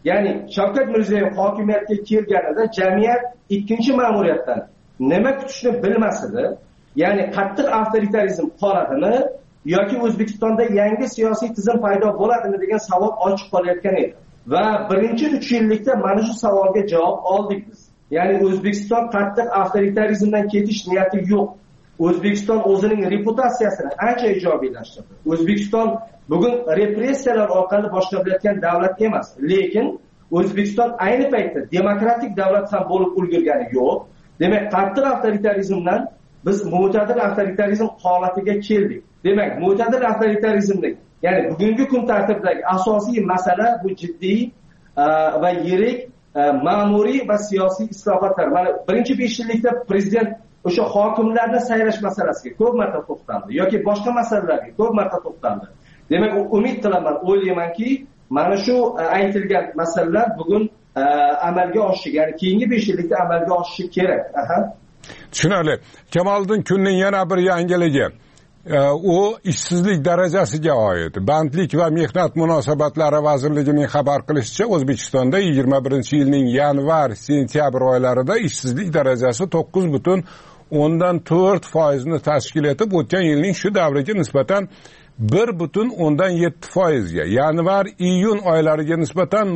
ya'ni Shavkat Mirziyoyev hokimiyatga kelganida jamiyat ikkinchi ma'muriyatdan nima kutishni bilmas edi. Ya'ni qattiq avtoritarizm qoladimi yoki O'zbekistonda yangi siyosiy tizim paydo bo'ladimi degan savol ochiq qolayotgan edi. Va birinchi 3 yillikda mana shu savolga javob oldik biz. Ya'ni O'zbekiston qattiq avtoritarizmdan ketish niyati yo'q. O'zbekiston o'zining reputatsiyasini ancha ijobiylashtirdi. O'zbekiston bugun repressiyalar orqali boshqarilayotgan davlat emas, lekin O'zbekiston ayni paytda demokratik davlat ham bo'lib ulgurgani yo'q. Demak, qattiq avtoritarizmdan biz mo'tadil avtoritarizm holatiga keldik. Demak, mo'tadil avtoritarizmning, ya'ni bugungi kun tartibidagi asosiy masala bu jiddiy va yirik ma'muriy va siyosiy islohotlar. Mana birinchi 5 yillikda prezident o'sha hokimlarni saylash masalasiga ko'p marta to'xtaldi yoki boshqa masalalarga ko'p marta to'xtaldi. Demak, umid qilaman, o'ylaymanki, mana shu aytilgan masalalar bugun amalga oshishi, ya'ni keyingi 5 yillikda amalga oshishi kerak. Tushunarli. Kamoliddin, kunning yana bir yangiligi u ishsizlik darajasiga oid. Bandlik va mehnat munosabatlari vazirligining xabar qilishicha, O'zbekistonda 21-yilning yanvar-sentyabr oylarida ishsizlik darajasi 9,4% ni tashkil etib, o'tgan yilning shu davriga nisbatan 1,7% ga, yanvar-iyun oylariga nisbatan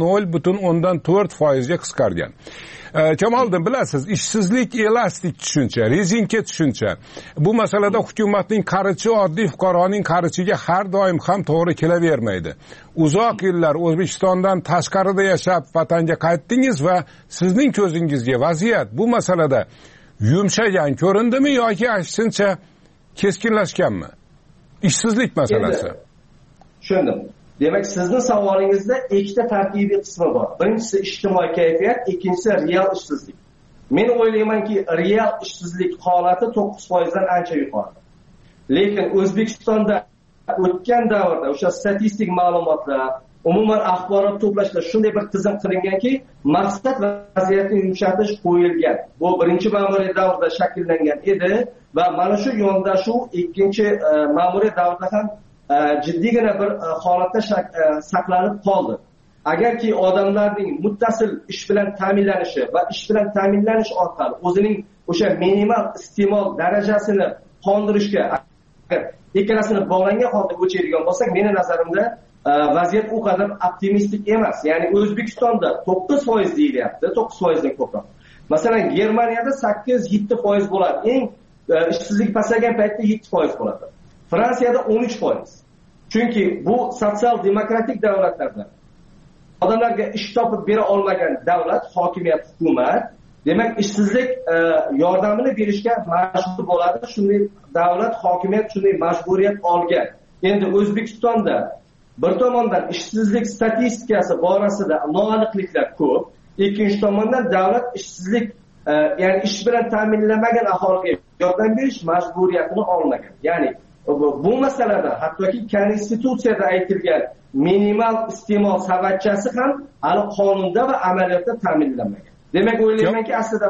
0,4% ga qisqargan. Kamoliddin, bilasiz, ishsizlik elastik tushuncha, rezinka tushuncha. Bu masalada hukumatning qarichi oddiy fuqaroning qarichiga har doim ham to'g'ri kelavermaydi. Uzoq yillar O'zbekistondan tashqarida yashab, vatanga qaytdingiz va sizning ko'zingizga vaziyat bu masalada yumshagan ko'rindimi yoki aksincha keskinlashganmi? Ishsizlik masalasi. Tushundim. Demak, sizning savolingizda ikkita tarkibiy qismi bor. Birinchisi ijtimoiy kayfiyat, ikkinchisi real ishsizlik. Men o'ylaymanki, real ishsizlik holati 9% dan ancha yuqori. Lekin O'zbekistonda o'tgan davrda o'sha statistik ma'lumotlar, umuman axborot to'plashda shunday bir tizim qilinganki, maqsad vaziyatni yumshatish qo'yilgan. Bu birinchi ma'muriyat davrida shakllangan edi va mana shu yondashuv ikkinchi ma'muriyat davrida ham jiddiygina bir holatda saqlanib qoldi. Agarki odamlarning muttasil ish bilan ta'minlanishi va ish bilan ta'minlanish orqali o'zining o'sha minimal iste'mol darajasini qondirishga agar ikkalasini bog'langan holda o'chiradigan bo'lsak, meni nazarimda vaziyat u qadar optimistik emas. Ya'ni O'zbekistonda 9% deyilyapti, 9% dan ko'proq. Masalan, Germaniyada 8-7% bo'ladi. Eng ishsizlik pasaygan paytda 7% bo'ladi. Fransiyada 13%. Chunki bu sotsial demokratik davlatlarda odamlarga ish topib bera olmagan davlat, hokimiyat, hukumat, demak ishsizlik yordamini berishga majbur bo'ladi. Shunday davlat, hokimiyat shunday majburiyat olgan. Endi O'zbekistonda bir tomondan ishsizlik statistikasi borasida noaniqliklar ko'p, ikkinchi tomondan davlat ishsizlik, ya'ni ish bilan ta'minlanmagan aholiga yordam berish majburiyatini olmagan. Ya'ni bu masalada hattoki konstitutsiyada aytilgan minimal iste'mol savatchasi ham hali qonunda va amaliyotda ta'minlanmagan. Demak, o'ylaymanki, aslida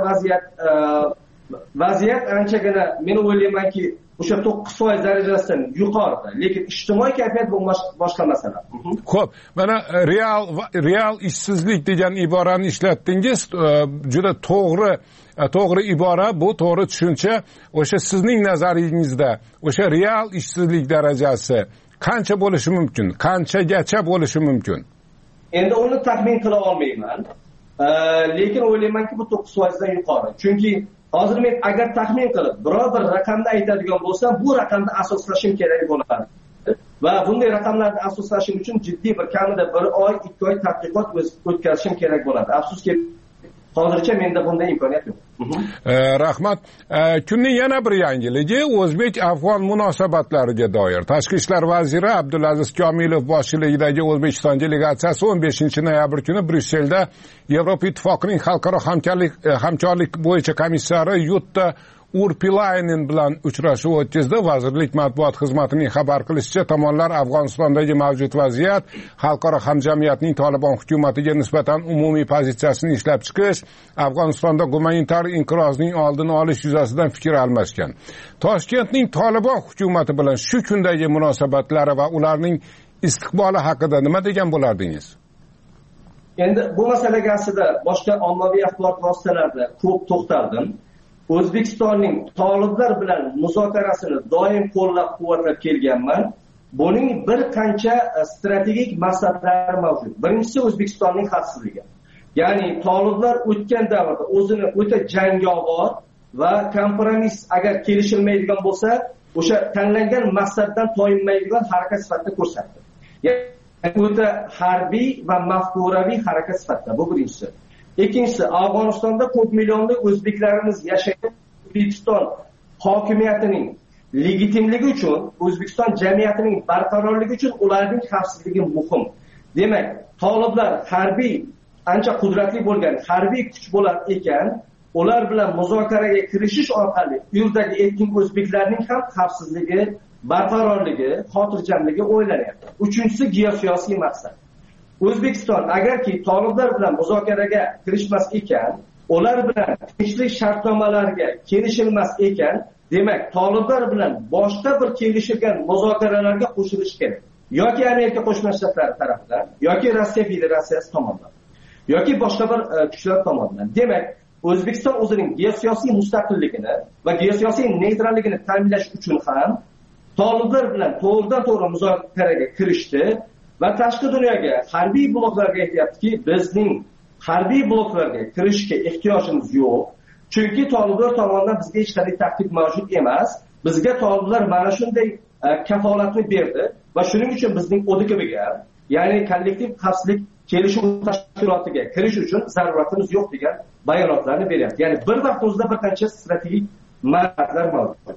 vaziyat anchagina, men o'ylaymanki, o'sha 9% darajasidan yuqorida, lekin ijtimoiy kayfiyat bu boshqa masala. Xo'p, mana real ishsizlik degan iborani ishlatdingiz, juda to'g'ri ibora, bu to'g'ri tushuncha. O'sha sizning nazaringizda o'sha real ishsizlik darajasi qancha bo'lishi mumkin? Qanchagacha bo'lishi mumkin? Endi uni taxmin qila olmayman. Lekin o'ylaymanki, bu 9% dan yuqori. Chunki hozir men agar taxmin qilib biror bir raqamni aytadigan bo'lsam, bu raqamda asoslashim kerak bo'ladi. Va bunday raqamlarni asoslashim uchun jiddiy bir kamida 1 oy, 2 oy tadqiqot o'tkazishim kerak bo'ladi. Afsuski, hozircha menda bunday imkoniyat yo'q. Rahmat. Kunning yana bir yangiligi o'zbek-afg'on munosabatlariga doir. Tashqi ishlar vaziri Abdulaziz Komilov boshchiligidagi O'zbekiston delegatsiyasi 15-noyabr kuni Bryusselda Yevropa Ittifoqining xalqaro hamkorlik bo'yicha komissari Yutta Urpilainen bilan uchrashuv o'tkazdi. Vazirlik matbuot xizmatining xabar qilishicha, tomonlar Afg'onistondagi mavjud vaziyat, xalqaro hamjamiyatning Tolibon hukumatiga nisbatan umumiy pozitsiyasini ishlab chiqish, Afg'onistonda gumanitar inqirozning oldini olish yuzasidan fikr almashgan. Toshkentning Tolibon hukumati bilan shu kundagi munosabatlari va ularning istiqboli haqida nima degan bo'lardingiz? endi bu masalaga aslida boshqa ommaviy axborot vositalarida ko'p to'xtaldim. O'zbekistonning toliblar bilan muzokarasini doim qo'llab-quvvatlab kelganman. Buning bir qancha strategik maqsadlari mavjud. Birinchisi O'zbekistonning xavfsizligi. Ya'ni toliblar o'tgan davrda o'zini o'ta jangovar va kompromiss agar kelishilmaydigan bo'lsa, o'sha tanlangan maqsaddan toyinmaydigan harakat sifatida ko'rsatdi. Ya'ni o'ta harbiy va mafkuraviy harakat sifatida. Bu birinchisi. Ikkinchisi, Afg'onistonda ko'p millionli o'zbeklarimiz yashaydi. O'zbekiston hokimiyatining legitimligi uchun, O'zbekiston jamiyatining barqarorligi uchun ularning xavfsizligi muhim. Demak, toliblar harbiy ancha qudratli bo'lgan harbiy kuch bo'lar ekan, ular bilan muzokaraga kirishish orqali u yerdagi etnik o'zbeklarning ham xavfsizligi, barqarorligi, xotirjamligi o'ylanyapti. Uchinchisi geosiyosiy maqsad. O'zbekiston agarki toliblar bilan muzokaraga kirishmas ekan, ular bilan tinchlik shartnomalariga kelishilmas ekan, demak, toliblar bilan boshqa bir kelishilgan muzokaralarga qo'shilish kerak. Yoki Amerika Qo'shma Shtatlari tomonidan, yoki Rossiya Federatsiyasi tomonidan, yoki boshqa bir kuchlar tomonidan. Demak, O'zbekiston o'zining geosiyosiy mustaqilligini va geosiyosiy neytralligini ta'minlash uchun ham toliblar bilan to'g'ridan-to'g'ri muzokaraga kirishdi va tashqi dunyoga, harbiy bloklarga aytayaptiki, bizning harbiy bloklarga kirishga ehtiyojimiz yo'q. Chunki toliblar tomonidan bizga hech qanday tahdid mavjud emas. Bizga toliblar mana shunday kafolatni berdi va shuning uchun bizning ODKBga, ya'ni kollektiv xavfsizlik kelishuv tashkilotiga kirish uchun zaruratimiz yo'q degan bayonotlarni beryapti. Ya'ni bir vaqt o'zida bir qancha strategik maqsadlar mavjud.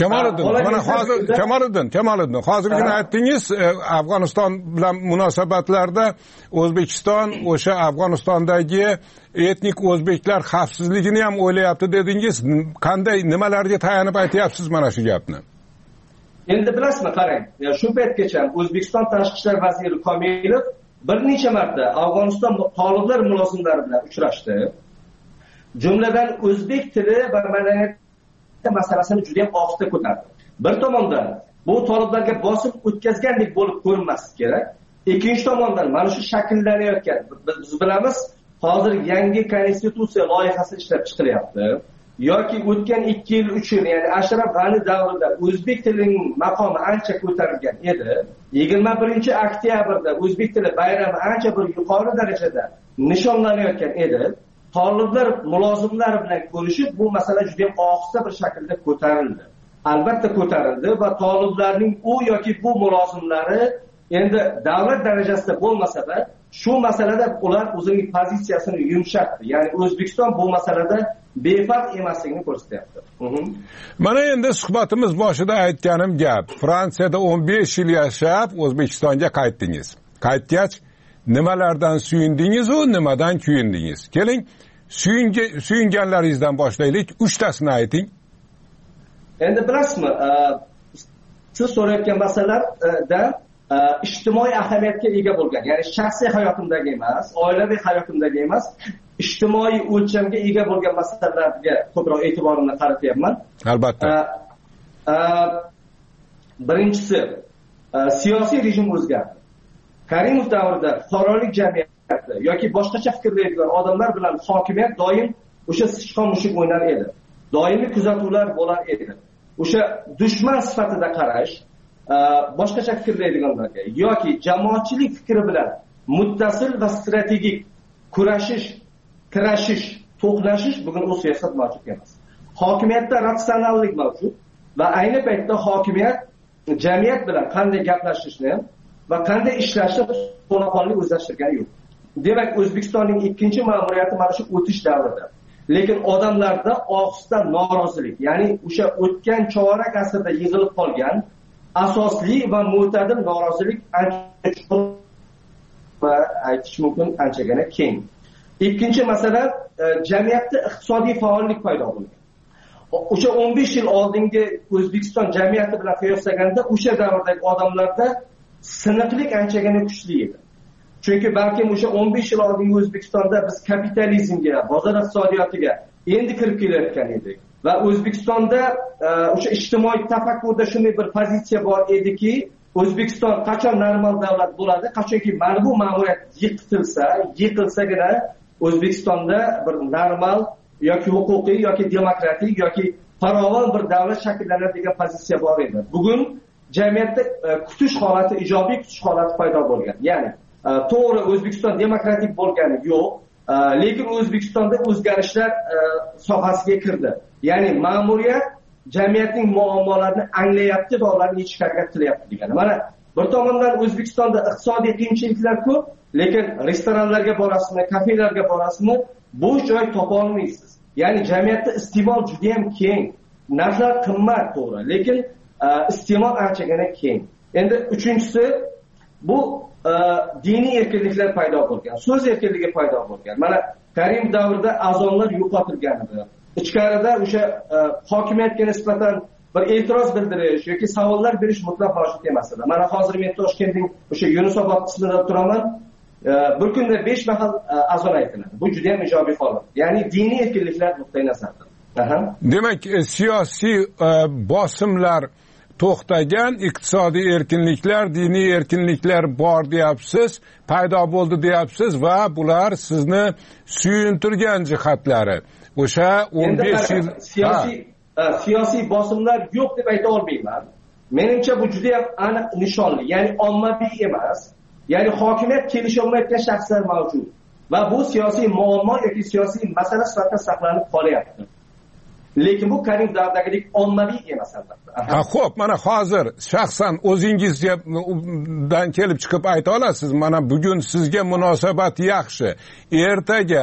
Kamoliddin, hozirgina aytdingiz, Afg'oniston bilan munosabatlarda O'zbekiston o'sha Afg'onistondagi etnik o'zbeklar xavfsizligini ham o'ylayapti dedingiz. Qanday, nimalarga tayanib aytyapsiz mana shu gapni? Endi bilasizmi, qarang, shu paytgacha O'zbekiston tashqi ishlar vaziri Komilov bir necha marta Afg'oniston toliblar mulozimlari bilan uchrashdi. Jumladan o'zbek tili va madaniyati masalasini juda ham og'zida ko'tardi. Bir tomondan bu toliblarga bosim o'tkazgandek bo'lib ko'rinmaslik kerak. Ikkinchi tomondan mana shu shakllanayotgan, biz bilamiz, hozir yangi konstitutsiya loyihasi ishlab chiqilyapti. Yoki o'tgan 2 yil, 3 yil, ya'ni Ashraf G'ani davrida o'zbek tilining maqomi ancha ko'tarilgan edi. 21-oktyabrda o'zbek tili bayrami ancha bir yuqori darajada nishonlanayotgan edi. Toliblar mulozimlar bilan ko'rishib, bu masala juda ham ohista bir shaklda ko'tarildi. Albatta ko'tarildi va toliblarning u yoki bu mulozimlari endi davlat darajasida bo'lmasa-da, shu masalada ular o'zining pozitsiyasini yumshatdi. Ya'ni O'zbekiston bu masalada befarq emasligini ko'rsatyapti. Mana endi suhbatimiz boshida aytganim gap. Fransiyada 15 yil yashab, O'zbekistonga qaytdingiz. Qaytgach, nimalardan suyundingiz u nimadan kuyundingiz? Keling, suyunganlaringizdan boshlaylik. 3tasini ayting. Endi bilasizmi, siz so'rayotgan masalalarda ijtimoiy ahamiyatga ega bo'lgan, ya'ni shaxsiy hayotimdagi emas, oilaviy hayotimdagi emas, ijtimoiy o'lchamga ega bo'lgan masalalarga ko'proq e'tiborimni qaratyapman. Albatta. Birinchisi, siyosiy rejim o'zgardi. Karimov davrida fuqarolik jamiyati yoki boshqacha fikrlaydigan odamlar bilan hokimiyat doim o'sha sichqon mushuk o'ynar edi. Doimiy kuzatuvlar bo'lar edi. O'sha dushman sifatida qarash boshqacha fikrlaydiganlarga yoki jamoatchilik fikri bilan muttasil va strategik kurashish, tirashish, to'qnashish bugun u siyosat mavjud emas. Hokimiyatda ratsionallik mavjud va ayni paytda hokimiyat jamiyat bilan qanday gaplashishni va qanday ishlashni to'laqonli o'zlashtirgani yo'q. Demak, O'zbekistonning ikkinchi ma'muriyati mana shu o'tish davrida. Lekin odamlarda ohista norozilik, ya'ni o'sha o'tgan chorak asrda yig'ilib qolgan asosli va mo'tadil norozilik ancha va aytish mumkin anchagina keng. Ikkinchi masala, jamiyatda iqtisodiy faollik paydo bo'lgan. O'sha 15 yil oldingi O'zbekiston jamiyati bilan qiyoslaganda o'sha davrdagi odamlarda siniqlik anchagina kuchli edi. Chunki balkim o'sha 15 yil oldingi O'zbekistonda biz kapitalizmga, bozor iqtisodiyotiga endi kirib kelayotgan edik. Va O'zbekistonda o'sha ijtimoiy tafakkurda shunday bir pozitsiya bor ediki, O'zbekiston qachon normal davlat bo'ladi, qachonki mana bu ma'muriyat yiqilsagina O'zbekistonda bir normal yoki huquqiy yoki demokratik yoki farovon bir davlat shakllanadi degan pozitsiya bor edi. Bugun jamiyatda kutish holati, ijobiy kutish holati paydo bo'lgan. Ya'ni to'g'ri O'zbekiston demokratik bo'lgani yo'q, lekin O'zbekistonda o'zgarishlar sohasiga kirdi. Ya'ni ma'muriyat jamiyatning muammolarini anglayapti va ularni yechishga harakat qilyapti degani. Mana bir tomondan O'zbekistonda iqtisodiy qiyinchiliklar ko'p, lekin restoranlarga borasizmi, kafelarga borasizmi, bo'sh joy topa olmaysiz. Ya'ni jamiyatda iste'mol juda ham keng. Narxlar qimmat to'g'ri, lekin iste'mol anchagina keng. Endi uchinchisi bu diniy erkinliklar paydo bo'lgan, so'z erkinligi paydo bo'lgan. Mana Karimov davrida azonlar yo'qotilgan edi. Ichkarida o'sha hokimiyatga nisbatan bir e'tiroz bildirish yoki savollar berish mutlaq mavjud emas edi. Mana hozir men Toshkentning o'sha Yunusobod qismida turaman. Bir kunda 5 mahal azon aytiladi. Bu juda ham ijobiy holat. Ya'ni diniy erkinliklar nuqtai nazaridan. Demak, siyosiy bosimlar to'xtagan, iqtisodiy erkinliklar, diniy erkinliklar bor deyapsiz, paydo bo'ldi deyapsiz va bular sizni suyuntirgan jihatlari. O'sha 15 yil siyosiy bosimlar yo'q deb ayta olmayman. Menimcha bu juda ham aniq nishonli, ya'ni ommaviy emas. Ya'ni hokimiyat kelisha olmayotgan shaxslar mavjud va bu siyosiy muammo yoki siyosiy masala sifatida saqlanib qolyapti. Lekin bu Karimov davridagidek ommaviy emas albatta. Xo'p, mana hozir shaxsan o'zingizdan kelib chiqib ayta olasiz. Mana bugun sizga munosabat yaxshi. Ertaga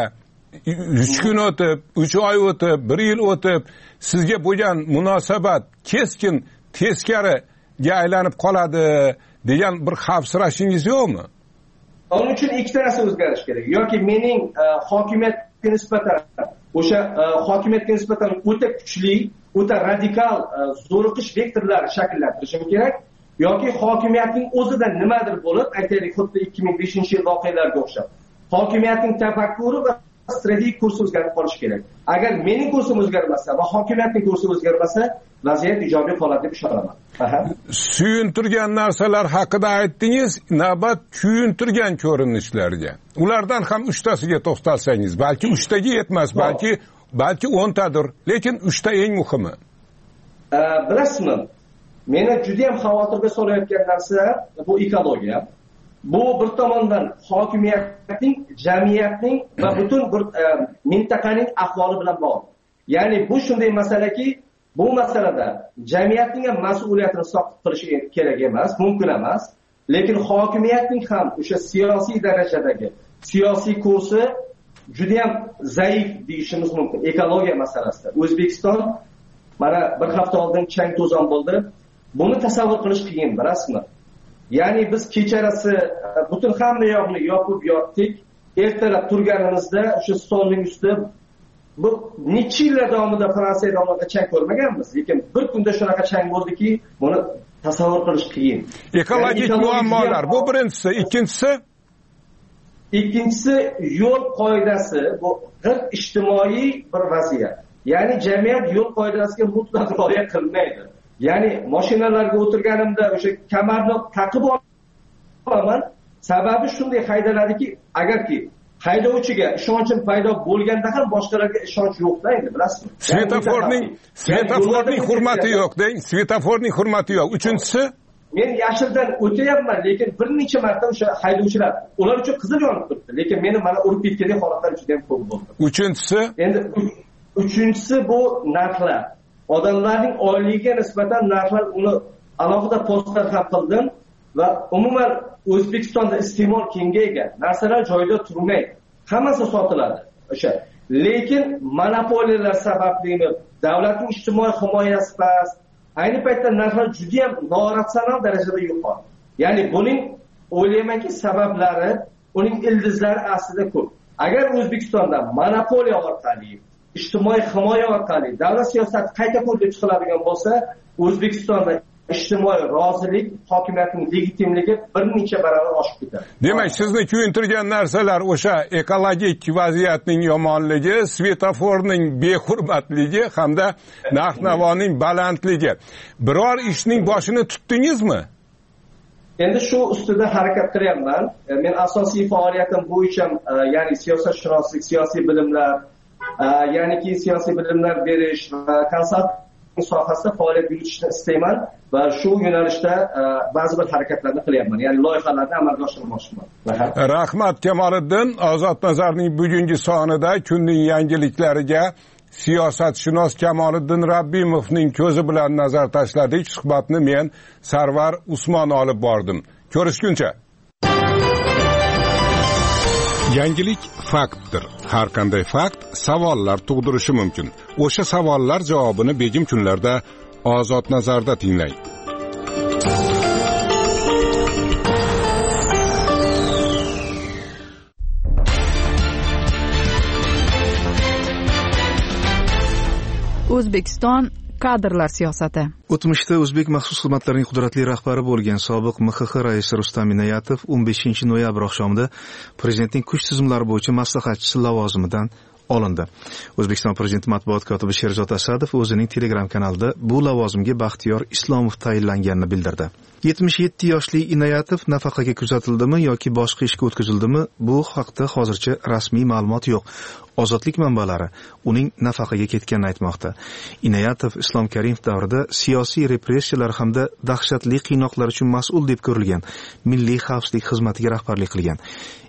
3 kun o'tib, 3 oy o'tib, 1 yil o'tib sizga bo'lgan munosabat keskin teskariga aylanib qoladi degan bir xavfsirashingiz yo'qmi? Onun uchun ikkita narsa o'zgarish kerak. Yoki mening hokimiyatga nisbatan o'sha hokimiyatga nisbatan o'ta kuchli, o'ta radikal zo'riqish vektorlari shakllantirishim kerak, yoki hokimiyatning o'zida nimadir bo'lib, aytaylik xuddi 2005-yil voqealariga o'xshab, hokimiyatning tafakkuri va strategik kursi o'zgarib qolishi kerak. Agar mening kursim o'zgarmasa va hokimiyatning kursi o'zgarmasa, vaziyat ijobiy holat deb ishonaman. Suyuntirgan narsalar haqida aytdingiz, navbat kuyuntirgan ko'rinishlarga. Ulardan ham 3 tasiga to'xtalsangiz, balki 3 taga yetmas, balki 10 tadir, lekin 3 ta eng muhimi. Bilasizmi? Meni juda ham xavotirga solayotgan narsa bu ekologiya. Bu bir tomondan hokimiyatning, jamiyatning va butun bir mintaqaning ahvoli bilan bog'liq. Ya'ni bu shunday masalaki, bu masalada jamiyatning ham mas'uliyatini soqit qilishi kerak emas, mumkin emas. Lekin hokimiyatning ham o'sha siyosiy darajadagi siyosiy kursi juda ham zaif deyishimiz mumkin ekologiya masalasida. O'zbekiston mana bir hafta oldin chang to'zon bo'ldi. Buni tasavvur qilish qiyin, bilasizmi? Ya'ni biz kecharasi butun hamma yoqni yopib yotdik. Ertalab turganimizda o'sha stolning ustida bu necha yillar davomida Fransiyada ularda chang ko'rmaganmiz, lekin bir kunda shunaqa chang bo'ldiki, buni tasavvur qilish qiyin. Ekologik muammolar bu birinchisi, ikkinchisi yo'l qoidasi, bu g'ir ijtimoiy bir vaziyat. Ya'ni jamiyat yo'l qoidasiga mutlaq rioya qilmaydi. Ya'ni mashinalarga o'tirganimda o'sha kamarni taqib olaman. Sababi shunday haydaladiki, agarki haydovchiga ishonchim paydo bo'lganda ham boshqalarga ishonch yo'qda endi, bilasizmi? Svetoforning hurmati yo'q, deng. Svetoforning hurmati yo'q. Uchinchisi, men yashildan o'tayapman, lekin bir necha marta o'sha haydovchilar, ular uchun qizil yonib turibdi, lekin meni mana urib ketgan holatlar juda ham ko'p bo'ldi. Uchinchisi bu narxlar. Odamlarning oyligiga nisbatan narxlar, uni alohida postlar ham qildim va umuman O'zbekistonda iste'mol kengaygan, narsalar joyida turmaydi. Hammasi sotiladi. O'sha. Lekin monopoliyalar sabablimi, davlatning ijtimoiy himoyasi past. Ayni paytda narxlar juda ham noratsional darajada yuqori. Ya'ni buning o'ylaymanki sabablari, uning ildizlari aslida ko'p. Agar O'zbekistonda monopoliya orqali, ijtimoiy himoya orqali davlat siyosati qayta ko'rib chiqiladigan bo'lsa, O'zbekistonda ijtimoiy rozilik, hokimiyatning legitimligi bir necha barobar oshib ketadi. Demak, sizni kuyuntirgan narsalar o'sha ekologik vaziyatning yomonligi, svetoforning behurmatligi hamda narx-navoning balandligi. Biror ishning boshini tutdingizmi? Endi shu ustida harakat qilyapman. Men asosiy faoliyatim bo'yicha, ya'ni siyosatshunoslik, siyosiy bilimlar, ya'niki siyosiy bilimlar berish va konsalting sohasida faoliyat yuritishni istayman va shu yo'nalishda ba'zi bir harakatlarni qilyapman. Ya'ni loyihalarni amalga oshirmoqchiman. Rahmat Kamoliddin. Ozod Nazarning bugungi sonida kunning yangiliklariga siyosatshunos Kamoliddin Rabbimovning ko'zi bilan nazar tashladik. Suhbatni men Sarvar Usmon olib bordim. Ko'rishguncha. Yangilik faktdir. Har qanday fakt savollar tug'dirishi mumkin. O'sha savollar javobini begim kunlarda Ozod Nazarda tinglang. O'zbekiston kadrlar siyosati. O'tmishda o'zbek maxsus xizmatlarining qudratli rahbari bo'lgan sobiq MXX raisi Rustam Inoyatov 15-noyabr oqshomida prezidentning kuch tizimlari bo'yicha maslahatchisi lavozimidan olindi. O'zbekiston prezidenti matbuot kotibi Sherzod Asadov o'zining Telegram kanalida bu lavozimga Baxtiyor Islomov tayinlanganini bildirdi. 77 yoshli Inoyatov nafaqaga kuzatildimi yoki boshqa ishga o'tkazildimi, bu haqda hozircha rasmiy ma'lumot yo'q. Ozodlik manbalari uning nafaqaga ketganini aytmoqda. Inoyatov Islom Karimov davrida siyosiy repressiyalar hamda dahshatli qiynoqlar uchun mas'ul deb ko'rilgan Milliy xavfsizlik xizmatiga rahbarlik qilgan.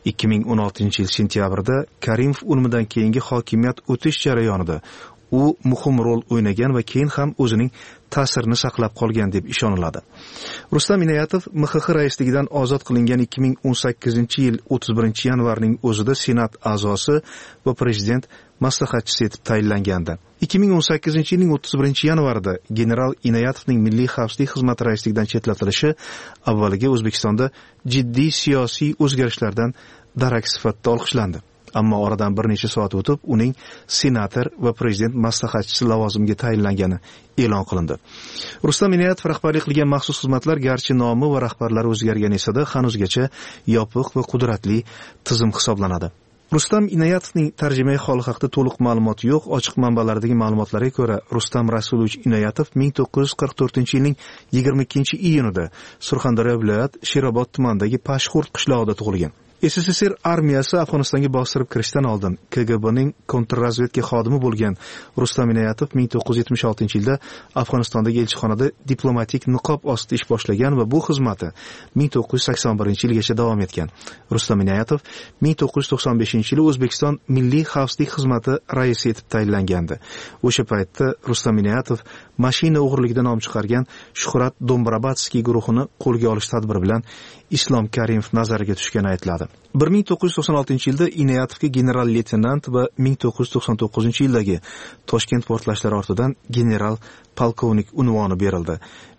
2016-yil sentyabrda Karimov o'limidan keyingi hokimiyat o'tish jarayonida u muhim rol o'ynagan va keyin ham o'zining ta'sirini saqlab qolgan deb ishoniladi. Rustam Inoyatov MXX raisligidan ozod qilingan 2018-yil 31-yanvarning o'zida Senat a'zosi va prezident maslahatchisi etib tayinlangandi. 2018-yilning 31-yanvarida general Inoyatovning Milliy xavfsizlik xizmati raisligidan chetlatilishi avvaliga O'zbekistonda jiddiy siyosiy o'zgarishlardan darak sifatida olqishlandi. Ammo oradan bir necha soat o'tib uning senator va prezident maslahatchisi lavozimiga tayinlangani e'lon qilindi. Rustam Inoyatov rahbarlik qilgan maxsus xizmatlar garchi nomi va rahbarlari o'zgargan esa-da hanuzgacha yopiq va qudratli tizim hisoblanadi. Rustam Inoyatovning tarjimai holi haqida to'liq ma'lumot yo'q. Ochiq manbalardagi ma'lumotlarga ko'ra, Rustam Rasulovich Inoyatov 1944-yilning 22-iyunida Surxondaryo viloyat Sherobod tumanidagi Pashxurt qishlog'ida tug'ilgan. SSSR armiyasi Afg'onistonga bostirib kirishdan oldin KGBning kontrrazvedka xodimi bo'lgan Rustam Inoyatov 1976-yilda Afg'onistondagi elchixonada diplomatik niqob ostida ish boshlagan va bu xizmati 1981-yilgacha davom etgan. Rustam Inoyatov 1995-yili O'zbekiston Milliy xavfsizlik xizmati raisi etib tayinlangandi. O'sha paytda Rustam Inoyatov mashina o'g'irligidan nom chiqargan Shuhrat Dombrabatskiy guruhini qo'lga olish tadbiri bilan Islom Karimov nazariga tushgani aytiladi. 1996-yilda Inoyatovga general-leytenant va 1999-yildagi Toshkent portlashlari ortidan general polkovnik unvoni berildi.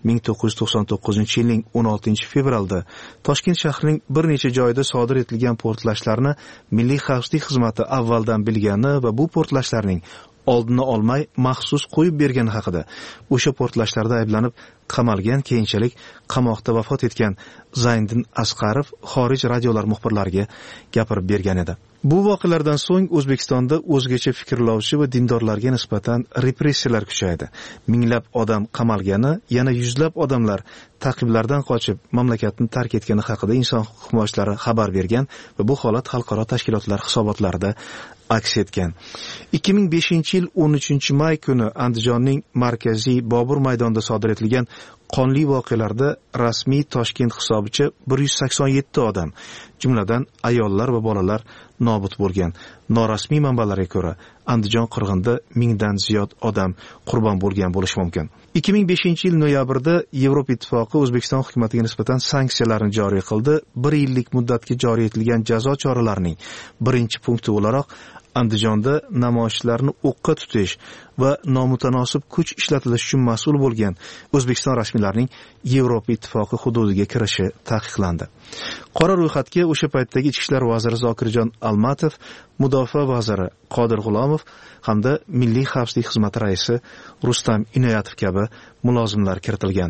1999-yilning 16-fevralda Toshkent shahrining bir necha joyida sodir etilgan portlashlarni Milliy xavfsizlik xizmati avvaldan bilgani va bu portlashlarning oldini olmay maxsus qo'yib bergani haqida o'sha portlashlarda ayblanib qamalgan, keyinchalik qamoqda vafot etgan Zayniddin Asqarov xorij radiolar muxbirlariga gapirib bergan edi. Bu voqealardan so'ng O'zbekistonda o'zgacha fikrlovchi va dindorlarga nisbatan repressiyalar kuchaydi. Minglab odam qamalgani, yana yuzlab odamlar ta'qiblardan qochib mamlakatni tark etgani haqida inson himoyachilari xabar bergan va bu holat xalqaro tashkilotlar hisobotlarida aks etgan. 2005-yil 13-may kuni Andijonning markaziy Bobur maydonida sodir etilgan qonli voqealarda rasmiy Toshkent hisobicha 187 odam, jumladan ayollar va bolalar nobud bo'lgan. Norasmiy manbalarga ko'ra, Andijon qirg'inida 1000 dan ziyod odam qurbon bo'lgan bo'lishi mumkin. 2005-yil noyabrda Yevropa ittifoqi O'zbekiston hukumatiga nisbatan sanksiyalarni joriy qildi. 1 yillik muddatga joriy etilgan jazo choralarining birinchi punkti o'laroq Andijonda namoyishlarni o'qqa tutish va nomutanosib kuch ishlatilishi uchun mas'ul bo'lgan O'zbekiston rasmiylarining Yevropa ittifoqi hududiga kirishi taqiqlandi. Qora ro'yxatga o'sha paytdagi Ichki ishlar vaziri Zokirjon Almatov, Mudofaa vaziri Qodir G'ulomov hamda Milliy xavfsizlik xizmati raisi Rustam Inoyatov kabi mulozimlar kiritilgandi.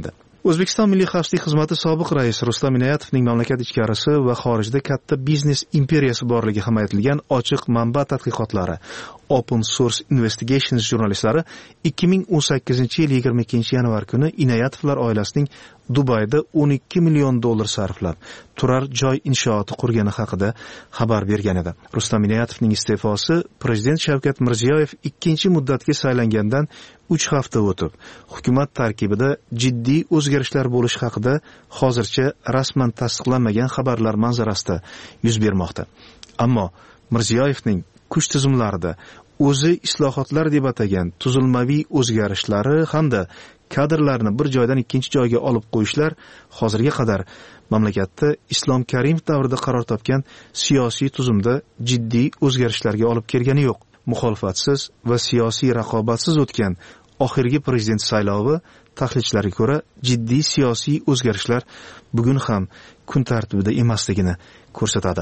O'zbekiston Milliy xavfsizlik xizmati sobiq raisi Rustam Inoyatovning mamlakat ichkarisi va xorijda katta biznes imperiyasi borligi ham aytilgan ochiq manba tadqiqotlari Open Source Investigations jurnalistlari 2018-yil 22-yanvar kuni Inoyatovlar oilasining Dubayda $12 million sarflab turar joy inshooti qurgani haqida xabar bergan edi. Rustam Inoyatovning iste'fosi prezident Shavkat Mirziyoyev ikkinchi muddatga saylangandan 3 hafta o'tib, hukumat tarkibida jiddiy o'zgarishlar bo'lishi haqida hozircha rasman tasdiqlanmagan xabarlar manzarasida yuz bermoqda. Ammo Mirziyoyevning kuch tizimlarida o'zi islohotlar deb atagan tuzilmaviy o'zgarishlari hamda kadrlarni bir joydan ikkinchi joyga olib qo'yishlar hozirga qadar mamlakatda Islom Karimov davrida qaror topgan siyosiy tuzumda jiddiy o'zgarishlarga olib kelgani yo'q. Muxolifatsiz va siyosiy raqobatsiz o'tgan oxirgi prezident saylovi tahlilchilarga ko'ra jiddiy siyosiy o'zgarishlar bugun ham kun tartibida emasligini ko'rsatadi.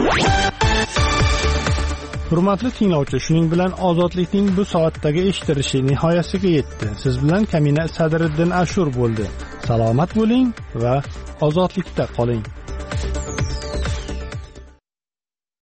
Hurmatli tinglovchi, shuning bilan ozodlikning bu soatdagi eshitilishi nihoyasiga yetdi. Siz bilan Kamina Sadriddin Ashur bo'ldi. Salomat bo'ling va ozodlikda qoling.